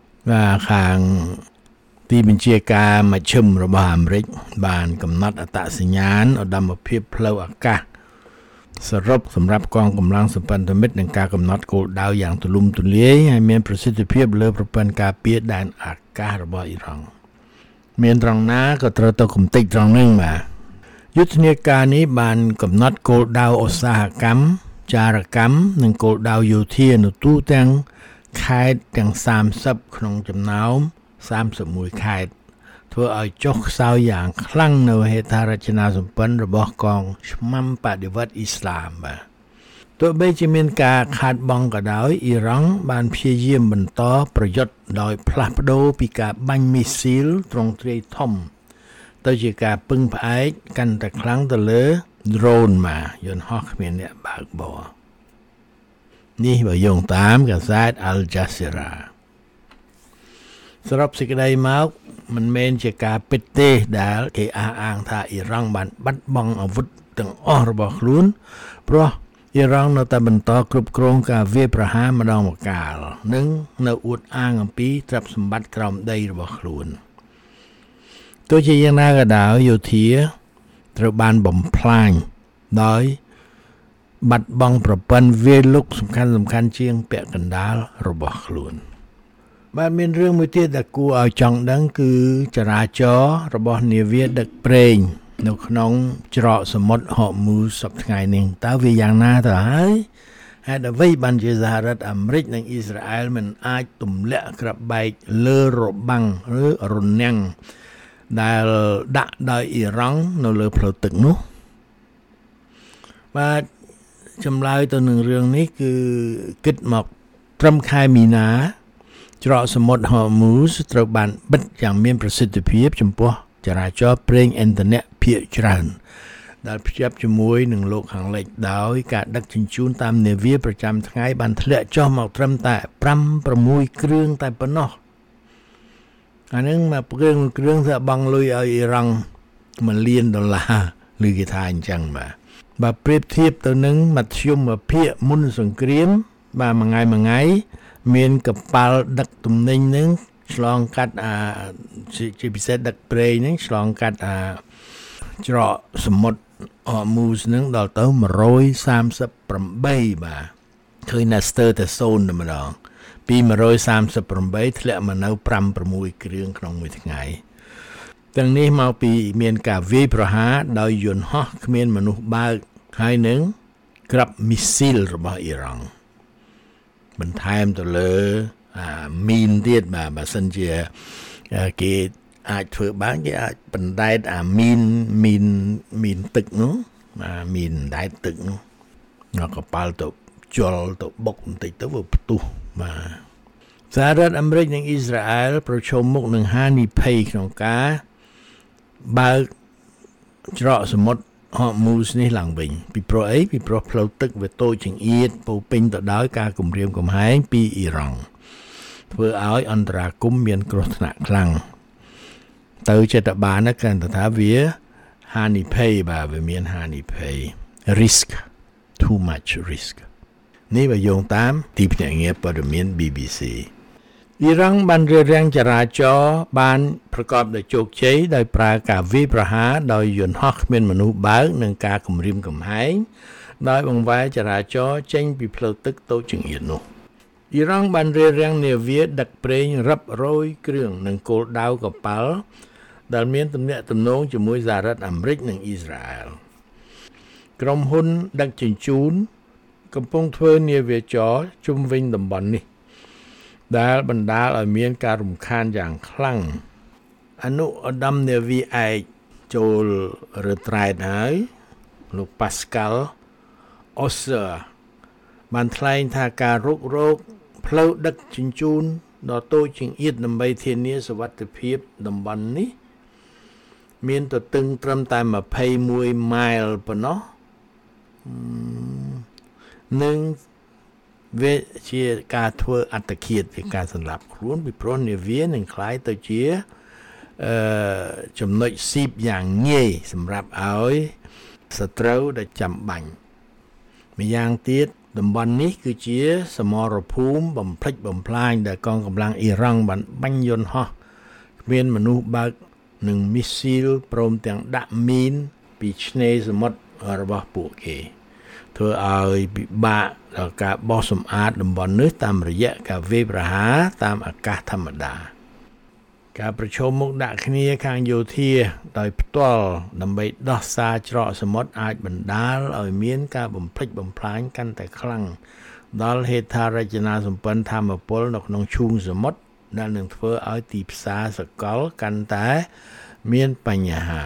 và ខាងទីបញ្ជាការមជ្ឈិមរបស់អាមេរិកបានកំណត់អត្តសញ្ញាណឧត្តមភាពផ្លូវអាកាសសរុបសម្រាប់កងកម្លាំងសម្ព័ន្ធមិត្តនឹងការកំណត់គោលដៅយ៉ាងទូលំទូលាយហើយមានប្រសិទ្ធភាពលើប្រព័ន្ធការពារដែនអាកាសរបស់អ៊ីរ៉ង់មានត្រង់ណាក៏ត្រូវទៅគំតិចត្រង់ហ្នឹងបាទយុទ្ធនាការនេះបានកំណត់គោលដៅឧស្សាហកម្មចារកម្មនិងគោលដៅយោធានៅទូទាំងខេត្តទាំងthirtyក្នុងចំណោមthirty-oneខេត្តធ្វើឲ្យចុះខ្សោយយ៉ាងខ្លាំងនៅហេដ្ឋារចនាសម្ព័ន្ធរបស់កងឆ្មាំបដិវត្តន៍អ៊ីស្លាមបាទទោះបីជាមានការខាតបង់ក៏ដោយអ៊ីរ៉ង់បានព្យាយាមបន្តប្រយុទ្ធដោយផ្លាស់ប្ដូរពីការបាញ់មីស៊ីលទ្រង់ទ្រាយធំទៅជាការពឹងផ្អែកកាន់តែខ្លាំងទៅលើ drone មកយន្តហោះគ្មានអ្នកបើកបរនេះបើយោងតាមកាសែត Al Jazeera សរុបសេចក្តីមកមិនមែនជាការពិតទេដែលគេអះអាងថាអ៊ីរ៉ង់បានបាត់បង់អាវុធទាំងអស់របស់ខ្លួនព្រោះអ៊ីរ៉ង់នៅតែបន្តគ្រប់គ្រងការវាយប្រហារម្ដងម្កាលនិងនៅអួតអាងអំពីទ្រព្យសម្បត្តិក្រោមដីរបស់ខ្លួនទោះជាយ៉ាងណាក៏ដោយយោធាត្រូវបានបំផ្លាញដោយបាត់បង់ប្រព័ន្ធវាយលុកសំខាន់សំខាន់ជាងពាក់កណ្ដាលរបស់ខ្លួនបាទមានរឿងមួយទៀតដែលគួរឲ្យចង់ដឹងគឺចរាចរណ៍របស់នាវាដឹកប្រេងនៅក្នុងច្រកសមុទ្រហូមូសសប្តាហ៍ថ្ងៃនេះតើវាយ៉ាងណាទៅហើយហេតុអ្វីបានជាសហរដ្ឋអាមេរិកនិងអ៊ីស្រាអែលមិនអាចទម្លាក់ក្របបែកលើរបាំងឬរនាំងដែលដាក់ដោយអ៊ីរ៉ង់នៅលើផ្លូវទឹកនោះបាទចម្លើយទៅនឹងរឿងនេះគឺគិតមកត្រឹមខែមីនាច្រកសមុទ្រហូមូសត្រូវបានបិទយ៉ាងមានប្រសិទ្ធភាពចំពោះចរាចរណ៍ប្រេងឥន្ធនៈភាគច្រើនដែលភ្ជាប់ជាមួយនឹងលោកខាងលិចដោយការដឹកជញ្ជូនតាមនាវាប្រចាំថ្ងៃបានធ្លាក់ចុះមកត្រឹមតែfive sixគ្រឿងតែប៉ុណ្ណោះអានឹងមកគ្រឿងគ្រឿងថាបង់លុយឲ្យអ៊ីរ៉ង់មួយលានដុល្លារឬគេថាអញ្ចឹងបាទបើប្រៀបធៀបទៅនឹងមធ្យមភាគមុនសង្គ្រាមបាទមួយថ្ងៃមួយថ្ងៃមានកប៉ាល់ដឹកទំនិញនឹងឆ្លងកាត់អាជាពិសេសដឹកប្រេងនឹងឆ្លងកាត់អាច្រកសមុទ្រហូមូសនឹងដល់ទៅone thirty-eightបាទឃើញណាស្ទើរតែសូន្យតែម្ដងពីone thirty-eightធ្លាក់មកនៅfive sixគ្រឿងក្នុងមួយថ្ងៃទាំងនេះមកពីមានការវាយប្រហារដោយយន្តហោះគ្មានមនុស្សបើកហើយនឹងក្របមីស៊ីលរបស់អ៊ីរ៉ង់បន្ថែមទៅលើអាមីនទៀតបាទបើសិនជាគេអាចធ្វើបានគេអាចបណ្ដែតអាមីនមីនមីនទឹកនោះអាមីនដែតទឹកនោះដល់កប៉ាល់ទៅជល់ទៅបុកបន្តិចទៅវាផ្ទុះបាទសហរដ្ឋអាមេរិកនិងអ៊ីស្រាអែលប្រឈមមុខនឹងហានិភ័យក្នុងការបើកច្រកសមុទ្រហូមូសនេះឡើងវិញពីព្រោះអីពីព្រោះផ្លូវទឹកវាតូចចង្អៀតពោពេញទៅដោយការគំរាមកំហែងពីអ៊ីរ៉ង់ធ្វើឲ្យអន្តរាគមន៍មានគ្រោះថ្នាក់ខ្លាំងទៅចិត្តបានណាកាន់ថាវាហានិភ័យបាទវាមានហានិភ័យ risk too much risk នេះបើយោងតាមទីភ្នាក់ងារព័ត៌មាន B B C អ៊ីរ៉ង់បានរារាំងចរាចរណ៍បានប្រកបដោយជោគជ័យដោយប្រើការវាយប្រហារដោយយន្តហោះគ្មានមនុស្សបើកនិងការគំរាមកំហែងដោយបង្វែរចរាចរណ៍ចេញពីផ្លូវទឹកតូចចង្អៀតនោះអ៊ីរ៉ង់បានរារាំងនាវាដឹកប្រេងរាប់រយគ្រឿងនិងគោលដៅកប៉ាល់ដែលមានទំនាក់ទំនងជាមួយសហរដ្ឋអាមេរិកនិងអ៊ីស្រាអែលក្រុមហ៊ុនដឹកជញ្ជូនកំពុងធ្វើនាវាចរជុំវិញតំបន់នេះដែលបណ្ដាលឲ្យមានការរំខានយ៉ាងខ្លាំងអនុឧត្តមនាវីឯកចូលរត្រែតហើយលោក Pascal Osser បានថ្លែងថាការរុករកផ្លូវដឹកជញ្ជូនដ៏តូចចង្អៀតដើម្បីធានាសុវត្ថិភាពតំបន់នេះមានទទឹងត្រឹមតែtwenty-oneម៉ាイលប៉ុណ្ណោះនឹងវាជាការធ្វើអត្តឃាតពីការសម្លាប់ខ្លួនពីព្រោះនាវានឹងคล้ายទៅជាអឺចំណុចស៊ីបយ៉ាងងាយសម្រាប់ឲ្យសត្រូវដែលចាំបាញ់ម្យ៉ាងទៀតតំបន់នេះគឺជាសមរភូមិបំផ្លិចបំផ្លាញដែលកងកម្លាំងអ៊ីរ៉ង់បានបាញ់យន្តហោះគ្មានមនុស្សបើកនិងមីស៊ីលព្រមទាំងដាក់មីនពីឆ្នេរសមុទ្ររបស់ពួកគេធ្វើឲ្យពិបាកដល់ការបោះសម្អាតតំបន់នេះតាមរយៈការវាយប្រហារតាមអាកាសធម្មតាការប្រឈមមុខដាក់គ្នាខាងយោធាដោយផ្ទាល់ដើម្បីដោះសារច្រកសមុទ្រអាចបណ្ដាលឲ្យមានការបំផ្លិចបំផ្លាញកាន់តែខ្លាំងដល់ហេដ្ឋារចនាសម្ព័ន្ធធម្មពលនៅក្នុងឈូងសមុទ្រដែលនឹងធ្វើឲ្យទីផ្សារសកលកាន់តែមានបញ្ហា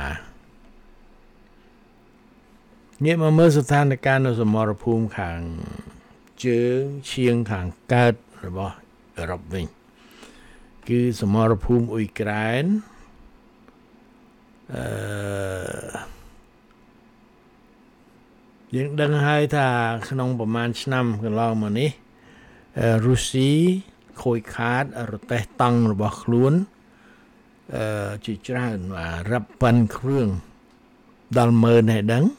ងាកមកមើលស្ថានភាពនៅសមរភូមិខាងជើងឈៀងខាងកើតរបស់អឺរ៉ុបវិញគឺសមរភូមិអ៊ុយក្រែនអឺយើងដឹងហើយថាក្នុងប្រមាណឆ្នាំកន្លងមកនេះរុស្ស៊ីខូចខាតរទេះតង់របស់ខ្លួនអឺជាច្រើនរាប់ពាន់គ្រឿងដល់ម៉ឺនហើយដឹង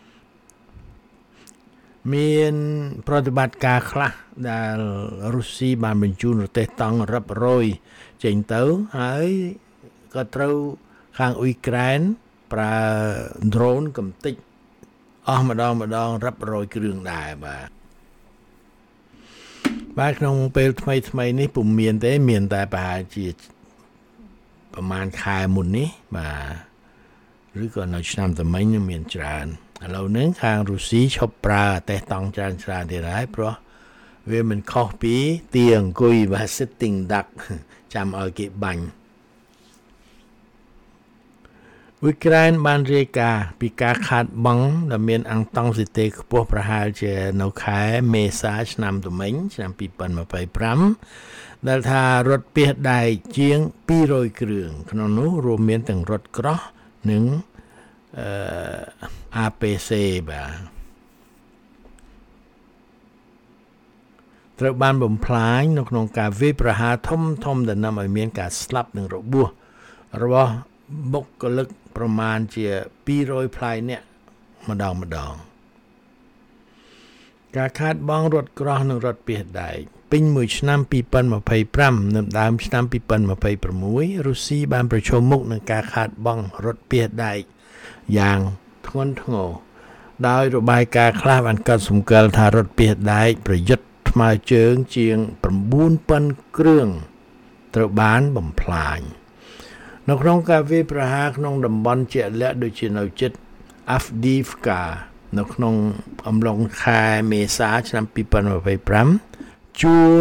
មានប្រតិបត្តិការខ្លះដែលរុស្ស៊ីបានបញ្ជូនរទេះតង់រាប់រយចេញទៅហើយក៏ត្រូវខាងអ៊ុយក្រែនប្រើ drone កំទេចអស់ម្ដងម្ដងរាប់រយគ្រឿងដែរបាទបាទក្នុងពេលថ្មីថ្មីនេះពុំមានទេមានតែប្រហែលជាប្រហែលខែមុននេះបាទឬក៏នៅឆ្នាំថ្មីនឹងមានច្រើនឥឡូវនេះខាងរុស្ស៊ីឈប់ប្រើអតេះតង់ច្រើនច្រើនទៀតហើយព្រោះវាមិនខុសពីទីអង្គុយបាទ sitting duck ចាំឲ្យគេបាញ់អ៊ុយក្រែនបានរាយការណ៍ពីការខាតបង់ដែលមានអង្គតង់ស៊ីតេខ្ពស់ប្រហែលជានៅខែមេសាឆ្នាំថ្មីឆ្នាំពីរពាន់ម្ភៃប្រាំដែលថារថពាសដែកជាងពីររយគ្រឿងក្នុងនោះរួមមានទាំងរថក្រោះនិងអឺ អា ពី សី បាទត្រូវបានបំផ្លាញនៅក្នុងការវាយប្រហារធំធំដែលនាំឲ្យមានការស្លាប់និងរបួសរបស់បុគ្គលិកប្រមាណជាពីររយផ្លាយនាក់ម្ដងម្ដងការខាតបង់រថក្រោះនិងរថពាសដែកពេញមួយឆ្នាំពីរពាន់ម្ភៃប្រាំនៅដើមឆ្នាំពីរពាន់ម្ភៃប្រាំមួយរុស្ស៊ីបានប្រឈមមុខនឹងការខាតបង់រថពាសដែកយ៉ាងធ្ងន់ធ្ងរដោយរបាយការណ៍ខ្លះបានកត់សម្គាល់ថារថពាសដែកប្រយុទ្ធថ្មើរជើងជាង៩ពាន់គ្រឿងត្រូវបានបំផ្លាញនៅក្នុងការវាយប្រហារក្នុងតំបន់ជាក់លាក់ដូចជានៅជិត Avdiivka នៅក្នុងអំឡុងខែមេសាឆ្នាំពីរពាន់ម្ភៃប្រាំជួរ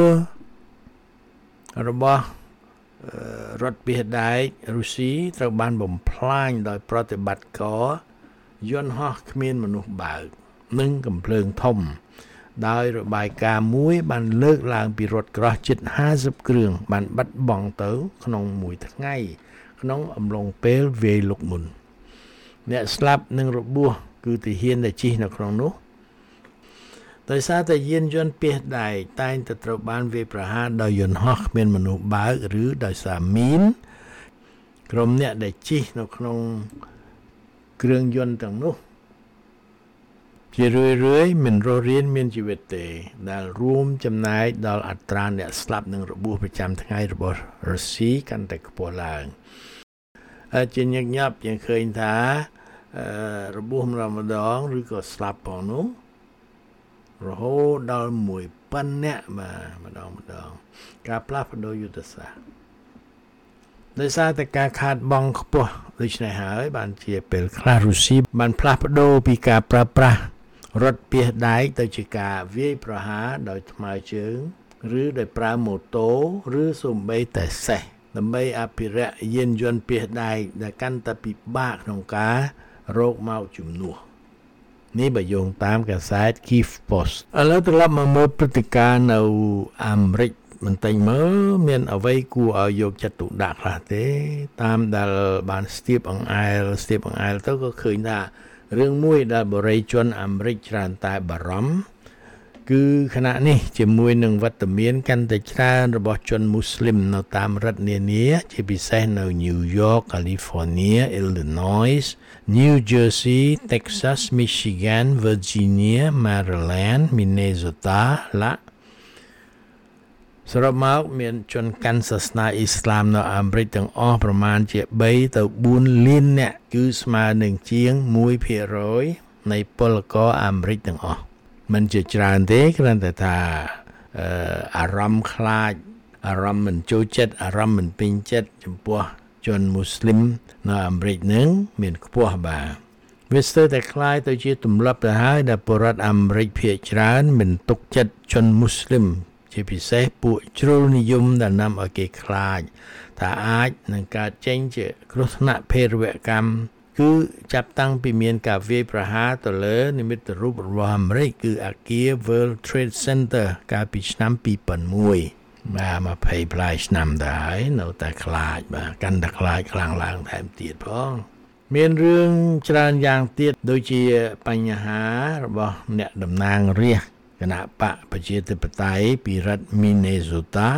របស់រដ្ឋពាសដែករុស្ស៊ីត្រូវបានបំផ្លាញដោយប្រតិបត្តិការយន្តហោះគ្មានមនុស្សបើកនិងកាំភ្លើងធំដោយរបាយការណ៍មួយបានលើកឡើងពីរថក្រោះជិតห้าសិបគ្រឿងបានបាត់បង់ទៅក្នុងមួយថ្ងៃក្នុងអំឡុងពេលវាយលុកមុនអ្នកស្លាប់និងរបួសគឺទាហានដែលជិះនៅក្នុងនោះដោយសារតែយានយន្តពាសដែកតែងតែត្រូវបានវាយប្រហារដោយយន្តហោះគ្មានមនុស្សបើកឬដោយសារមីនក្រុមអ្នកដែលជិះនៅក្នុងគ្រឿងយន្តទាំងនោះជារឿយៗមិនរស់រានមានជីវិតទេដែលរួមចំណែកដល់អត្រាអ្នកស្លាប់និងរបួសប្រចាំថ្ងៃរបស់រុស្ស៊ីកាន់តែខ្ពស់ឡើងជាញឹកញាប់យើងឃើញថារបួសម្ដងម្ដងឬក៏ស្លាប់ផងនោះរហូតដល់មួយពាន់នាក់បាទម្ដងម្ដងការផ្លាស់ប្ដូរយុទ្ធសាស្ត្រដោយសារតែការខាតបង់ខ្ពស់ដូច្នេះហើយបានជាពេលខ្លះរុស្ស៊ីបានផ្លាស់ប្ដូរពីការប្រើប្រាស់រថពាសដែកទៅជាការវាយប្រហារដោយថ្មើរជើងឬដោយប្រើម៉ូតូឬសូម្បីតែសេះដើម្បីអភិរក្សយានយន្តពាសដែកដែលកាន់តែពិបាកក្នុងការរកមកជំនួសនេះបើយោងតាមកាសែត Kyiv Post ឥឡូវត្រឡប់មកមើលព្រឹត្តិការណ៍នៅអាមេរិកបន្តិចមើលមានអ្វីគួរឲ្យយកចិត្តទុកដាក់ខ្លះទេតាមដែលបានស្ទាបអង្អែលស្ទាបអង្អែលទៅក៏ឃើញថារឿងមួយដែលបរិយាជនអាមេរិកច្រើនតែបារម្ភគឺខណៈនេះជាមួយនឹងវត្តមានកាន់តែច្រើនរបស់ជនមូស្លីមនៅតាមរដ្ឋនានាជាពិសេសនៅ New York, California, Illinois, New Jersey, Texas, Michigan, Virginia, Maryland, Minnesota ឡាសរុបមកមានជនកាន់សាសនាអ៊ីស្លាមនៅអាមេរិកទាំងអស់ប្រមាណជាបីទៅបួនលាននាក់គឺស្មើនឹងជាងមួយភាគរយនៃពលករអាមេរិកទាំងអស់មិនជាច្រើនទេគ្រាន់តែថាអារម្មណ៍ខ្លាចអារម្មណ៍មិនចូលចិត្តអារម្មណ៍មិនពេញចិត្តចំពោះជនមូស្លីមនៅអាមេរិកនឹងមានខ្ពស់បាទវាស្ទើរតែคล้ายទៅជាទម្លាប់ទៅហើយដែលពលរដ្ឋអាមេរិកភាគច្រើនមិនទុកចិត្តជនមូស្លីមជាពិសេសពួកជ្រុលនិយមដែលនាំឲ្យគេខ្លាចថាអាចនឹងកើតចេញជាគ្រោះថ្នាក់ភេរវកម្មគឺចាប់តាំងពីមានការវាយប្រហារទៅលើនិមិត្តរូបរបស់អាមេរិកគឺអគារ World Trade Center កាលពីឆ្នាំពីរពាន់មួយបាទមកភ័យផ្លាយឆ្នាំដែរនៅតែខ្លាចបាទកាន់តែខ្លាចខ្លាំងឡើងថែមទៀតផងមានរឿងច្រើនយ៉ាងទៀតដូចជាបញ្ហារបស់អ្នកតំណាងរាស្ត្រគណៈបកប្រជាធិបតេយ្យពីរដ្ឋ Minnesota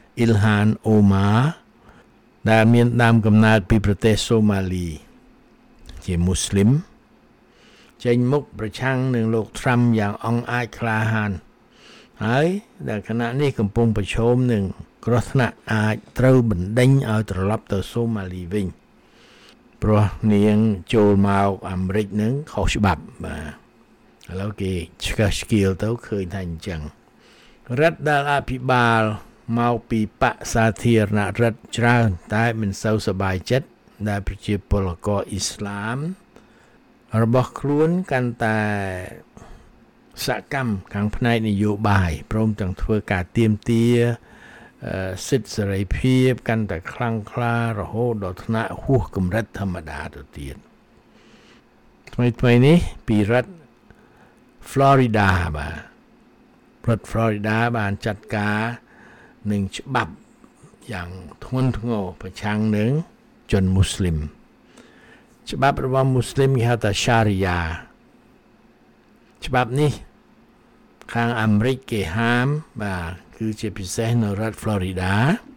Ilhan Omar ដែលមានដើមកំណើតពីប្រទេសសូម៉ាលីជាមូស្លីមចេញមុខប្រឆាំងនឹងលោក Trump យ៉ាងអង់អាចក្លាហានហើយដែលគណៈនេះកំពុងប្រឈមនឹងគ្រោះថ្នាក់អាចត្រូវបណ្ដេញឲ្យត្រឡប់ទៅសូម៉ាលីវិញព្រោះនាងចូលមកអាមេរិកនឹងខុសច្បាប់បាទឥឡូវគេឆ្កឹះឆ្កៀលទៅឃើញថាអញ្ចឹងរដ្ឋដែលអភិបាលមកពីបកសាធារណរដ្ឋច្រើនតែមិនសូវសប្បាយចិត្តដែលប្រជាពលករអ៊ីស្លាមរបស់ខ្លួនកាន់តែសកម្មខាងផ្នែកនយោបាយព្រមទាំងធ្វើការទាមទារសិទ្ធិសេរីភាពកាន់តែខ្លាំងក្លារហូតដល់ថ្នាក់ហួសកម្រិតធម្មតាទៅទៀតថ្មីថ្មីនេះពីរដ្ឋ Florida បាទរដ្ឋ Florida បានចាត់ការនឹងច្បាប់យ៉ាងធ្ងន់ធ្ងរប្រឆាំងនឹងជនមូស្លីមច្បាប់របស់មូស្លីមគេហៅថា Sharia ច្បាប់នេះខាងអាមេរិកគេហាមបាទគឺជាពិសេសនៅរដ្ឋ Florida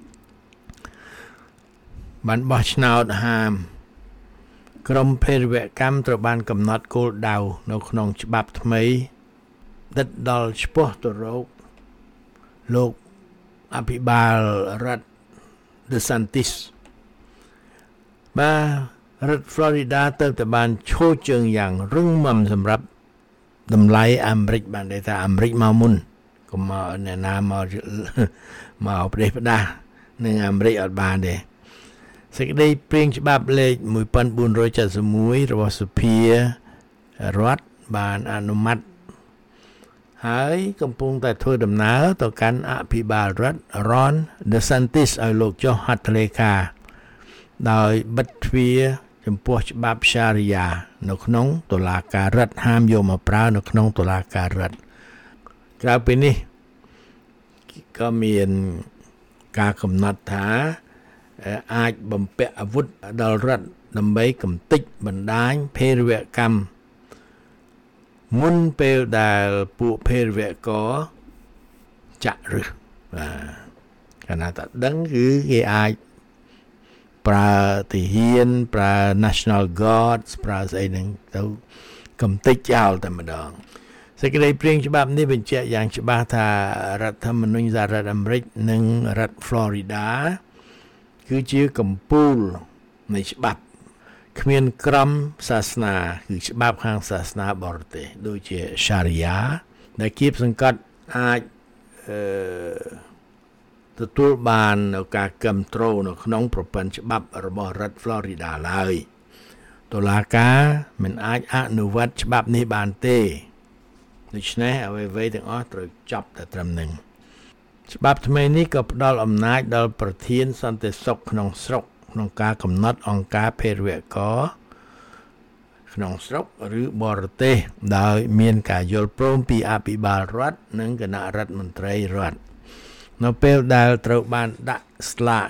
បានបោះឆ្នោតហាមក្រមភេរវកម្មត្រូវបានកំណត់គោលដៅនៅក្នុងច្បាប់ថ្មីដិតដល់ឆ្ពោះទៅរកលោកអភិបាលរដ្ឋ DeSantis បាទរដ្ឋ Florida ទៅតែបានឈរជើងយ៉ាងរឹងមាំសម្រាប់តម្លៃអាមេរិកបានថាអាមេរិកមកមុនកុំមកអ្នកណាមកមកប្រទេសផ្ដាស់នឹងអាមេរិកអត់បានទេសេចក្តីព្រាងច្បាប់លេខmột nghìn bốn trăm七mươi mốtរបស់សភារដ្ឋបានអនុម័តហើយកំពុងតែធ្វើដំណើរទៅកាន់អភិបាលរដ្ឋ Ron DeSantis ឲ្យលោកចុះហត្ថលេខាដោយបិទទ្វារចំពោះច្បាប់ Sharia នៅក្នុងតុលាការរដ្ឋហាមយកមកប្រើនៅក្នុងតុលាការរដ្ឋក្រៅពីនេះក៏មានការកំណត់ថាអាចបំពាក់អាវុធដល់រដ្ឋដើម្បីកំទេចបណ្ដាញភេរវកម្មមុនពេលដែលពួកភេរវករចាក់ឫសបាទគណៈតាដឹងគឺគេអាចប្រើទាហានប្រើ National Guard ប្រើស្អីហ្នឹងទៅកំទេចចោលតែម្ដងសេចក្តីព្រាងច្បាប់នេះបញ្ជាក់យ៉ាងច្បាស់ថារដ្ឋធម្មនុញ្ញសហរដ្ឋអាមេរិកនិងរដ្ឋ Florida គឺជាកំពូលនៃច្បាប់គ្មានក្រមសាសនាគឺច្បាប់ខាងសាសនាបរទេសដូចជា Sharia ដែលគៀបសង្កត់អាចអឺទទួលបាននៅការគ្រប់គ្រងនៅក្នុងប្រព័ន្ធច្បាប់របស់រដ្ឋ Florida ឡើយតុលាការមិនអាចអនុវត្តច្បាប់នេះបានទេដូច្នេះអ្វីៗទាំងអស់ត្រូវចាប់តែត្រឹមនឹងច្បាប់ថ្មីនេះក៏ផ្ដល់អំណាចដល់ប្រធានសន្តិសុខក្នុងស្រុកក្នុងការកំណត់អង្គការភេរវករក្នុងស្រុកឬបរទេសដោយមានការយល់ព្រមពីអភិបាលរដ្ឋនិងគណៈរដ្ឋមន្ត្រីរដ្ឋនៅពេលដែលត្រូវបានដាក់ស្លាក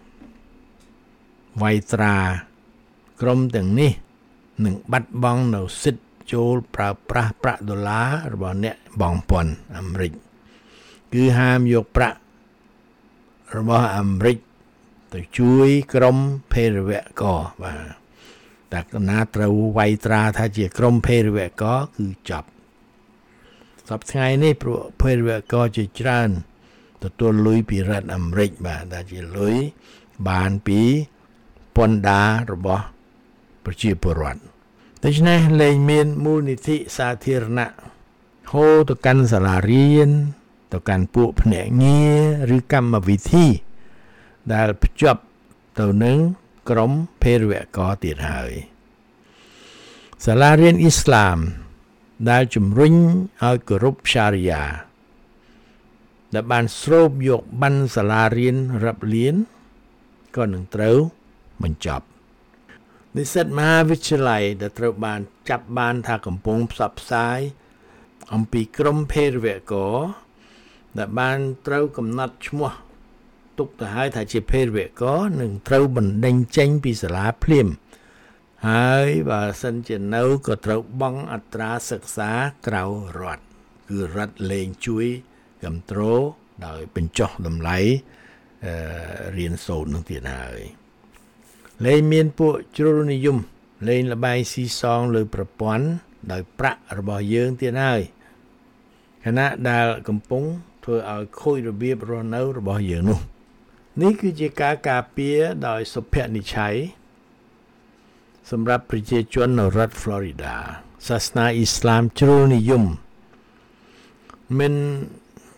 វាយត្រាក្រុមទាំងនេះនឹងបាត់បង់នៅសិទ្ធិចូលប្រើប្រាស់ប្រាក់ដុល្លាររបស់អ្នកបងប្អូនអាមេរិកគឺហាមយកប្រាក់របស់អាមេរិកទៅជួយក្រុមភេរវករបាទតែកណាត្រូវវាយត្រាថាជាក្រុមភេរវករគឺចប់សប្តាហ៍ថ្ងៃនេះព្រោះភេរវករជាច្រើនទទួលលុយពីរដ្ឋអាមេរិកបាទដែលជាលុយបានពីពន្ធដាររបស់ប្រជាពលរដ្ឋដូច្នេះលែងមានមូលនិធិសាធារណៈហូរទៅកាន់សាលារៀនទៅកាន់ពួកភ្នាក់ងារឬកម្មវិធីដែលភ្ជាប់ទៅនឹងក្រុមភេរវករទៀតហើយសាលារៀនអ៊ីស្លាមដែលជំរុញឲ្យគោរព Sharia ដែលបានស្រូបយកបណ្ណសាលារៀនរាប់លានក៏នឹងត្រូវបញ្ចប់និស្សិតមហាវិទ្យាល័យដែលត្រូវបានចាប់បានថាកំពុងផ្សព្វផ្សាយអំពីក្រុមភេរវករដែលបានត្រូវកំណត់ឈ្មោះទុកទៅហើយថាជាភេរវករនឹងត្រូវបណ្ដេញចេញពីសាលាភ្លាមហើយបើសិនជានៅក៏ត្រូវបង់អត្រាសិក្សាក្រៅរដ្ឋគឺរដ្ឋលែងជួយគ្រប់គ្រងដោយបញ្ចុះតម្លៃអឺរៀនសូត្រនឹងទៀតហើយលែងមានពួកជ្រុលនិយមលែងលបែងស៊ីសងលើប្រព័ន្ធដោយប្រាក់របស់យើងទៀតហើយខណៈដែលកំពុងធ្វើឲ្យខូចរបៀបរស់នៅរបស់យើងនោះនេះគឺជាការការពារដោយសុភនិច្ឆ័យសម្រាប់ប្រជាជននៅរដ្ឋ Florida សាសនាអ៊ីស្លាមជ្រុលនិយមមិន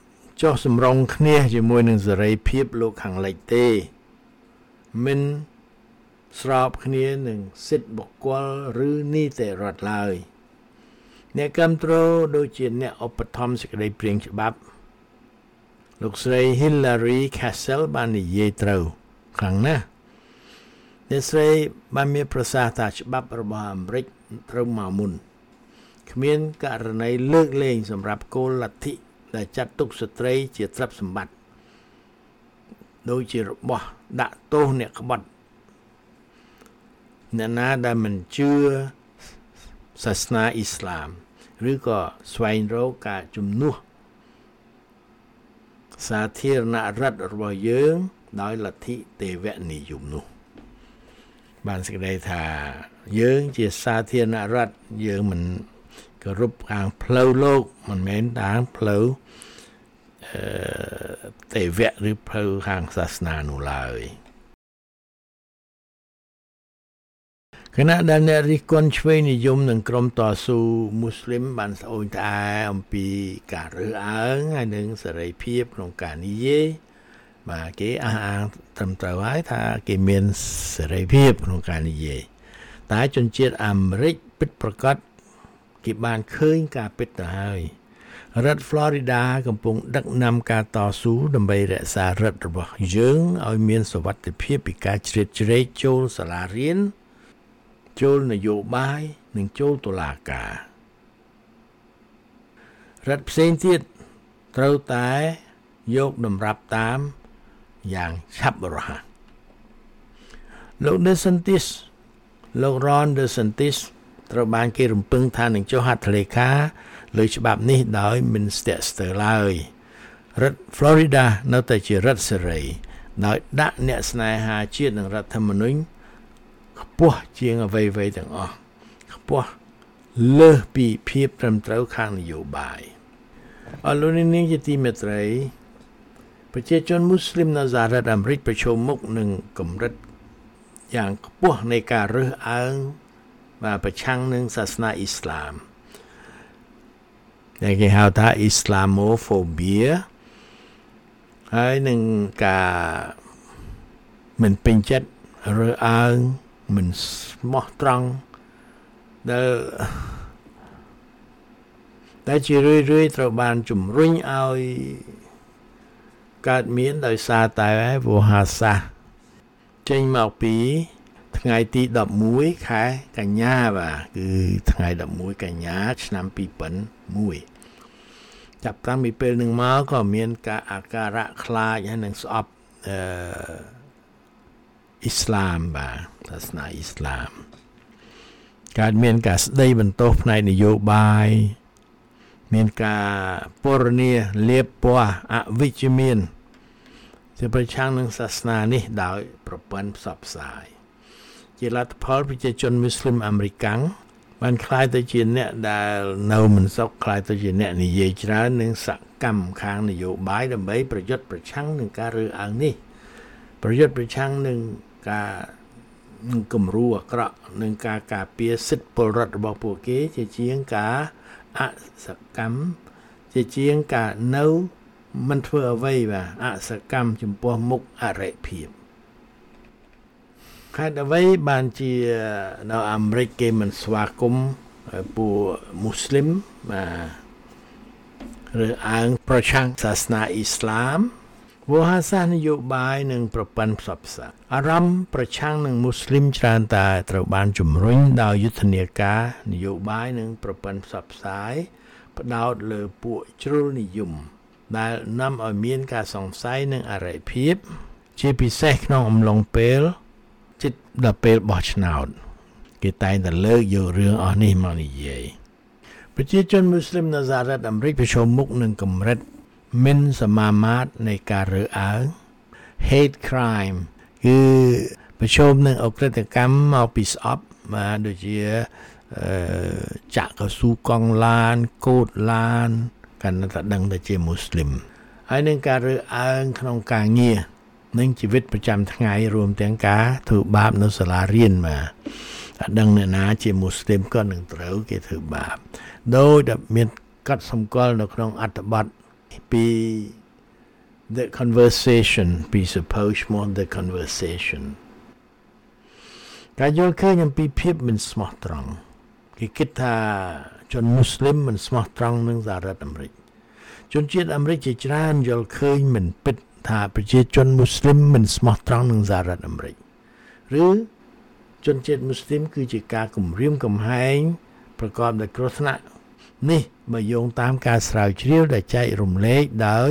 ចុះសម្រងគ្នាជាមួយនឹងសេរីភាពលោកខាងលិចទេមិនស្របគ្នានឹងសិទ្ធិបុគ្គលឬនីតិរដ្ឋឡើយអ្នកគ្រប់គ្រងដូចជាអ្នកឧបត្ថម្ភសេចក្តីព្រាងច្បាប់លោកស្រី Hillary Castle បាននិយាយត្រូវខ្លាំងណាស់អ្នកស្រីបានមានប្រសាសន៍ថាច្បាប់របស់អាមេរិកត្រូវមកមុនគ្មានករណីលើកលែងសម្រាប់គោលលទ្ធិដែលចាត់ទុកស្ត្រីជាទ្រព្យសម្បត្តិដូចជារបស់ដាក់ទោសអ្នកក្បត់អ្នកណាដែលមិនជឿសាសនាអ៊ីស្លាមឬក៏ស្វែងរកការជំនួសសាធារណរដ្ឋរបស់យើងដោយលទ្ធិទេវនិយមនោះបានសេចក្តីថាយើងជាសាធារណរដ្ឋយើងមិនគោរពខាងផ្លូវលោកមិនមែនតាមផ្លូវអឺទេវៈឬផ្លូវខាងសាសនានោះឡើយគណៈដែលអ្នករិះគន់ឆ្វេងនិយមនឹងក្រុមតស៊ូមូស្លីមបានស្អូនត្អែអំពីការរើសអើងហើយនឹងសេរីភាពក្នុងការនិយាយបាទគេអះអាងត្រឹមត្រូវហើយថាគេមានសេរីភាពក្នុងការនិយាយតែជនជាតិអាមេរិកពិតប្រាកដគេបានឃើញការពិតទៅហើយរដ្ឋ Florida កំពុងដឹកនាំការតស៊ូដើម្បីរក្សារដ្ឋរបស់យើងឲ្យមានសុវត្ថិភាពពីការជ្រៀតជ្រែកចូលសាលារៀនចូលនយោបាយនិងចូលតុលាការរដ្ឋផ្សេងទៀតត្រូវតែយកតម្រាប់តាមយ៉ាងឆាប់រហ័សលោក DeSantis លោក Ron DeSantis ត្រូវបានគេរំពឹងថានឹងចុះហត្ថលេខាលើច្បាប់នេះដោយមិនស្ទាក់ស្ទើរឡើយរដ្ឋ Florida នៅតែជារដ្ឋសេរីដោយដាក់អ្នកស្នេហាជាតិនឹងរដ្ឋធម្មនុញ្ញខ្ពស់ជាងអ្វីៗទាំងអស់ខ្ពស់លើសពីភាពត្រឹមត្រូវខាងនយោបាយអរលោកនាងជាទីមេត្រីប្រជាជនមូស្លីមនៅសហរដ្ឋអាមេរិកប្រឈមមុខនឹងកម្រិតយ៉ាងខ្ពស់នៃការរើសអើងvàប្រឆាំងនឹងសាសនាអ៊ីស្លាមដែលគេហៅថា Islamophobia ហើយនឹងការមិនពេញចិត្តរើសអើងមិនស្មោះត្រង់ដែលដែលជារឿយៗត្រូវបានជំរុញឲ្យកើតមានដោយសារតែវោហារសាស្ត្រចេញមកពីថ្ងៃទីដប់មួយខែកញ្ញាបាទគឺថ្ងៃដប់មួយកញ្ញាឆ្នាំពីរពាន់មួយចាប់តាំងពីពេលនឹងមកក៏មានការអាការៈខ្លាចហើយនឹងស្អប់អឺអ៊ីស្លាមបាទសាសនាអ៊ីស្លាមកើតមានការស្ដីបន្ទោសផ្នែកនយោបាយមានការពរនីលាបពណ៌អវិជ្ជមានជាប្រឆាំងនឹងសាសនានេះដោយប្រព័ន្ធផ្សព្វផ្សាយជាលទ្ធផលប្រជាជនមូស្លីមអាមេរិកាំងបានក្លាយទៅជាអ្នកដែលនៅមិនសុខក្លាយទៅជាអ្នកនិយាយច្រើននឹងសកម្មខាងនយោបាយដើម្បីប្រយុទ្ធប្រឆាំងនឹងការរើសអើងនេះប្រយុទ្ធប្រឆាំងនឹងការនឹងគំរូអាក្រក់នឹងការការពារសិទ្ធិពលរដ្ឋរបស់ពួកគេជាជាងការអសកម្មជាជាងការនៅមិនធ្វើអ្វីបាទអសកម្មចំពោះមុខអរិភាពខេត្តអ្វីបានជានៅអាមេរិកគេមិនស្វាគមន៍ពួកមូស្លីមបាទឬអើងប្រឆាំងសាសនាអ៊ីស្លាមវោហារសាស្ត្រនយោបាយនិងប្រព័ន្ធផ្សព្វផ្សាយអារម្មណ៍ប្រឆាំងនឹងមូស្លីមច្រើនតែត្រូវបានជំរុញដោយយុទ្ធនាការនយោបាយនិងប្រព័ន្ធផ្សព្វផ្សាយផ្ដោតលើពួកជ្រុលនិយមដែលនាំឲ្យមានការសង្ស័យនិងអរិភាពជាពិសេសក្នុងអំឡុងពេលជិតដល់ពេលបោះឆ្នោតគេតែងតែលើកយករឿងអស់នេះមកនិយាយប្រជាជនមូស្លីមនៅសហរដ្ឋអាមេរិកប្រឈមមុខនឹងកម្រិតមិនសមាមាត្រនៃការរើសអើង hate crime គឺប្រឈមនឹងអក្រិតកម្មមកពីស្អប់បាទដូចជាចាក់កស៊ូកង់ឡានកូតឡានកាន់តែដឹងតែជាមូស្លីមហើយនឹងការរើសអើងក្នុងការងារនិងជីវិតប្រចាំថ្ងៃរួមទាំងការធ្វើបាបនៅសាលារៀនបាទតែដឹងអ្នកណាជាមូស្លីមក៏នឹងត្រូវគេធ្វើបាបដោយដែលមានកត់សម្គាល់នៅក្នុងអត្ថបទពី the conversation ពី suppose មក the conversation ការយល់ឃើញអំពីភាពមិនស្មោះត្រង់គេគិតថាជនមូស្លីមមិនស្មោះត្រង់នឹងសហរដ្ឋអាមេរិកជនជាតិអាមេរិកជាច្រើនយល់ឃើញមិនពិតថាប្រជាជនមូស្លីមមិនស្មោះត្រង់នឹងសហរដ្ឋអាមេរិកឬជនជាតិមូស្លីមគឺជាការគំរាមកំហែងប្រកបដោយគ្រោះថ្នាក់នេះបើយោងតាមការស្រាវជ្រាវដែលចែករំលែកដោយ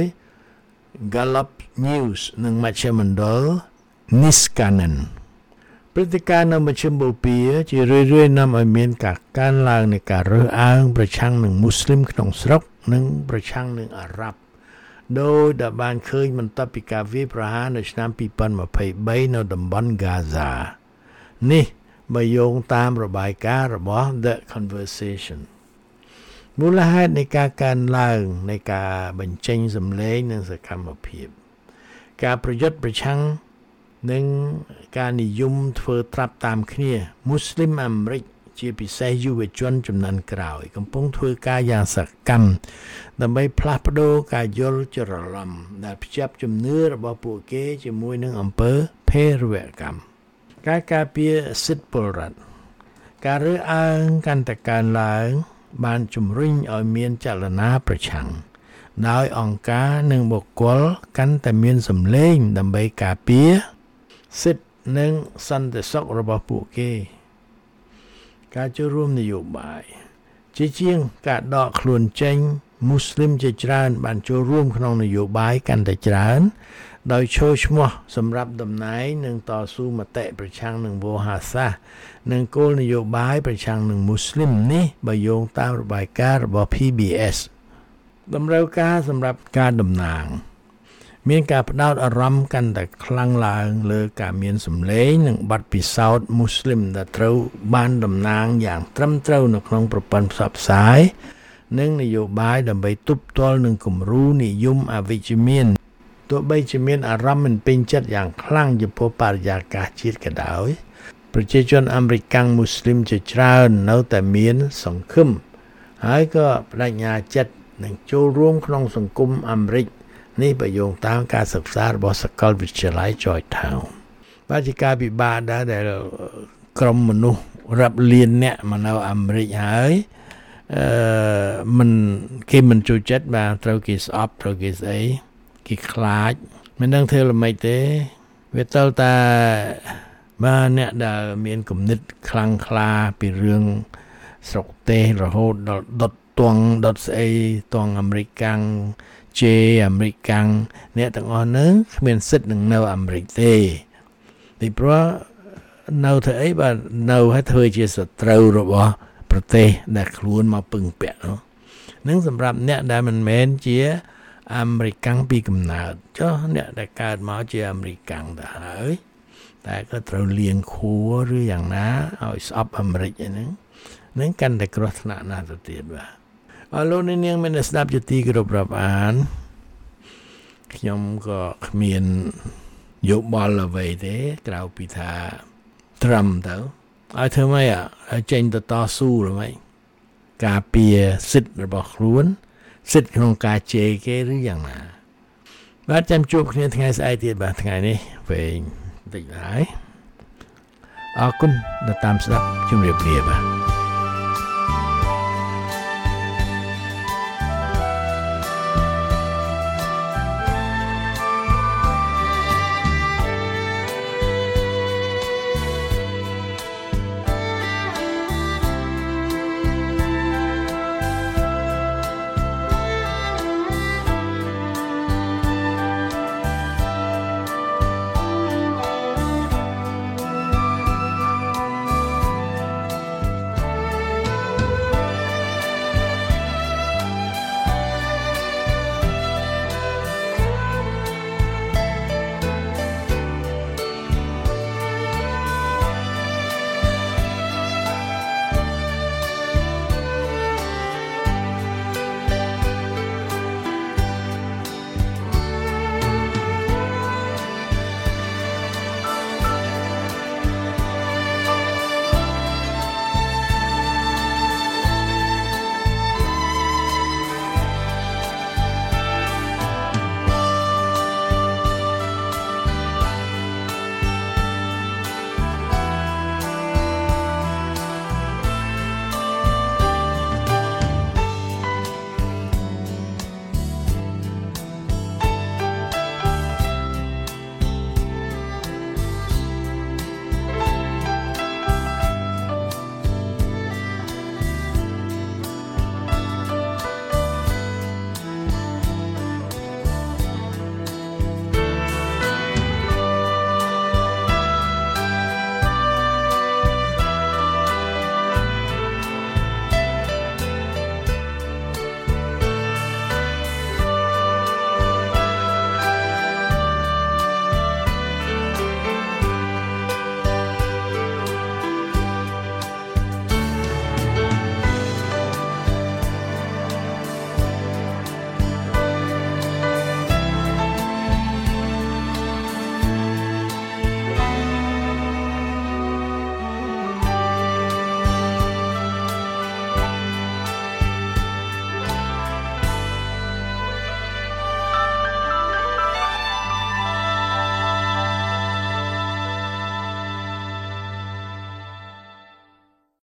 Gallup News និងមជ្ឈមណ្ឌល Niskanen ព្រឹត្តិការណ៍នៅមជ្ឈមបូព៌ាជារឿយៗនាំឲ្យមានការកើនឡើងនៃការរើសអើងប្រឆាំងនឹងមូស្លីមក្នុងស្រុកនិងប្រឆាំងនឹងអារ៉ាប់ដោយដែលបានឃើញបន្ទាប់ពីការវាយប្រហារនៅឆ្នាំពីរពាន់ម្ភៃបីនៅតំបន់ Gaza នេះបើយោងតាមរបាយការណ៍របស់ The Conversation មូលហេតុនៃការកើនឡើងនៃការបញ្ចេញសម្លេងនិងសកម្មភាពការប្រយុទ្ធប្រឆាំងនិងការនិយមធ្វើត្រាប់តាមគ្នាមូស្លីមអាមេរិកជាពិសេសយុវជនជំនាន់ក្រោយកំពុងធ្វើការយ៉ាងសកម្មដើម្បីផ្លាស់ប្ដូរការយល់ច្រឡំដែលភ្ជាប់ជំនឿរបស់ពួកគេជាមួយនឹងអំពើភេរវកម្មការការពារសិទ្ធិពលរដ្ឋការរើសអើងកាន់តែកើនឡើងបានជំរុញឲ្យមានចលនាប្រឆាំងដោយអង្គការនិងបុគ្គលកាន់តែមានសម្លេងដើម្បីការពារសិទ្ធិនិងសន្តិសុខរបស់ពួកគេការចូលរួមនយោបាយជាជាងការដកខ្លួនចេញមូស្លីមជាច្រើនបានចូលរួមក្នុងនយោបាយកាន់តែច្រើនដោយចូលឈ្មោះសម្រាប់តំណែងនិងតស៊ូមតិប្រឆាំងនឹងវោហារសាស្ត្រនិងគោលនយោបាយប្រឆាំងនឹងមូស្លីមនេះបើយោងតាមរបាយការណ៍របស់ P B S តម្រូវការសម្រាប់ការតំណាងមានការផ្ដោតអារម្មណ៍កាន់តែខ្លាំងឡើងលើការមានសម្លេងនិងបទពិសោធន៍មូស្លីមដែលត្រូវបានតំណាងយ៉ាងត្រឹមត្រូវនៅក្នុងប្រព័ន្ធផ្សព្វផ្សាយនិងនយោបាយដើម្បីទប់ទល់នឹងគំរូនិយមអវិជ្ជមានទោះបីជាមានអារម្មណ៍មិនពេញចិត្តយ៉ាងខ្លាំងចំពោះបរិយាកាសជាតិក៏ដោយប្រជាជនអាមេរិកមូស្លីមជាច្រើននៅតែមានសង្ឃឹមហើយក៏បដិញ្ញាចិត្តនឹងចូលរួមក្នុងសង្គមអាមេរិកនេះបើយោងតាមការសិក្សារបស់សាកលវិទ្យាល័យ Georgetown បាទជាការពិបាកដែរដែលក្រុមមនុស្សរាប់លានអ្នកមកនៅអាមេរិកហើយអឺមិនគេមិនចូលចិត្តបាទត្រូវគេស្អប់ត្រូវគេស្អីគេខ្លាចមិនដឹងធ្វើល្មិចទេវាទៅតែបាទអ្នកដែលមានគំនិតខ្លាំងក្លាពីរឿងស្រុកទេសរហូតដល់ដុតទងដុតស្អីទងអាមេរិកកាំងជេអាមេរិកកាំងអ្នកទាំងអស់ហ្នឹងគ្មានសិទ្ធិនឹងនៅអាមេរិកទេពីព្រោះនៅធ្វើអីបាទនៅឲ្យធ្វើជាសត្រូវរបស់ប្រទេសដែលខ្លួនមកពឹងពាក់នោះនឹងសម្រាប់អ្នកដែលមិនមែនជាអាមេរិកកាំងពីកំណើតចុះអ្នកដែលកើតមកជាអាមេរិកកាំងទៅហើយតែក៏ត្រូវលៀងខួរឬយ៉ាងណាឲ្យស្អប់អាមេរិកអីហ្នឹងនឹងកាន់តែគ្រោះថ្នាក់ណាស់ទៅទៀតបាទអរលោកនាងមានស្ដាប់ជាទីគោរពរាប់អានខ្ញុំក៏គ្មានយោបល់អ្វីទេក្រៅពីថាត្រឹមទៅឲ្យធ្វើម៉េចឲ្យចេញទៅតស៊ូឬម៉េចការពារសិទ្ធិរបស់ខ្លួនសិទ្ធិក្នុងការជេរគេឬយ៉ាងណាបាទចាំជួបគ្នាថ្ងៃស្អែកទៀតបាទថ្ងៃនេះវែងបន្តិចហើយអរគុណដែលតាមស្ដាប់ជម្រាបលាបាទ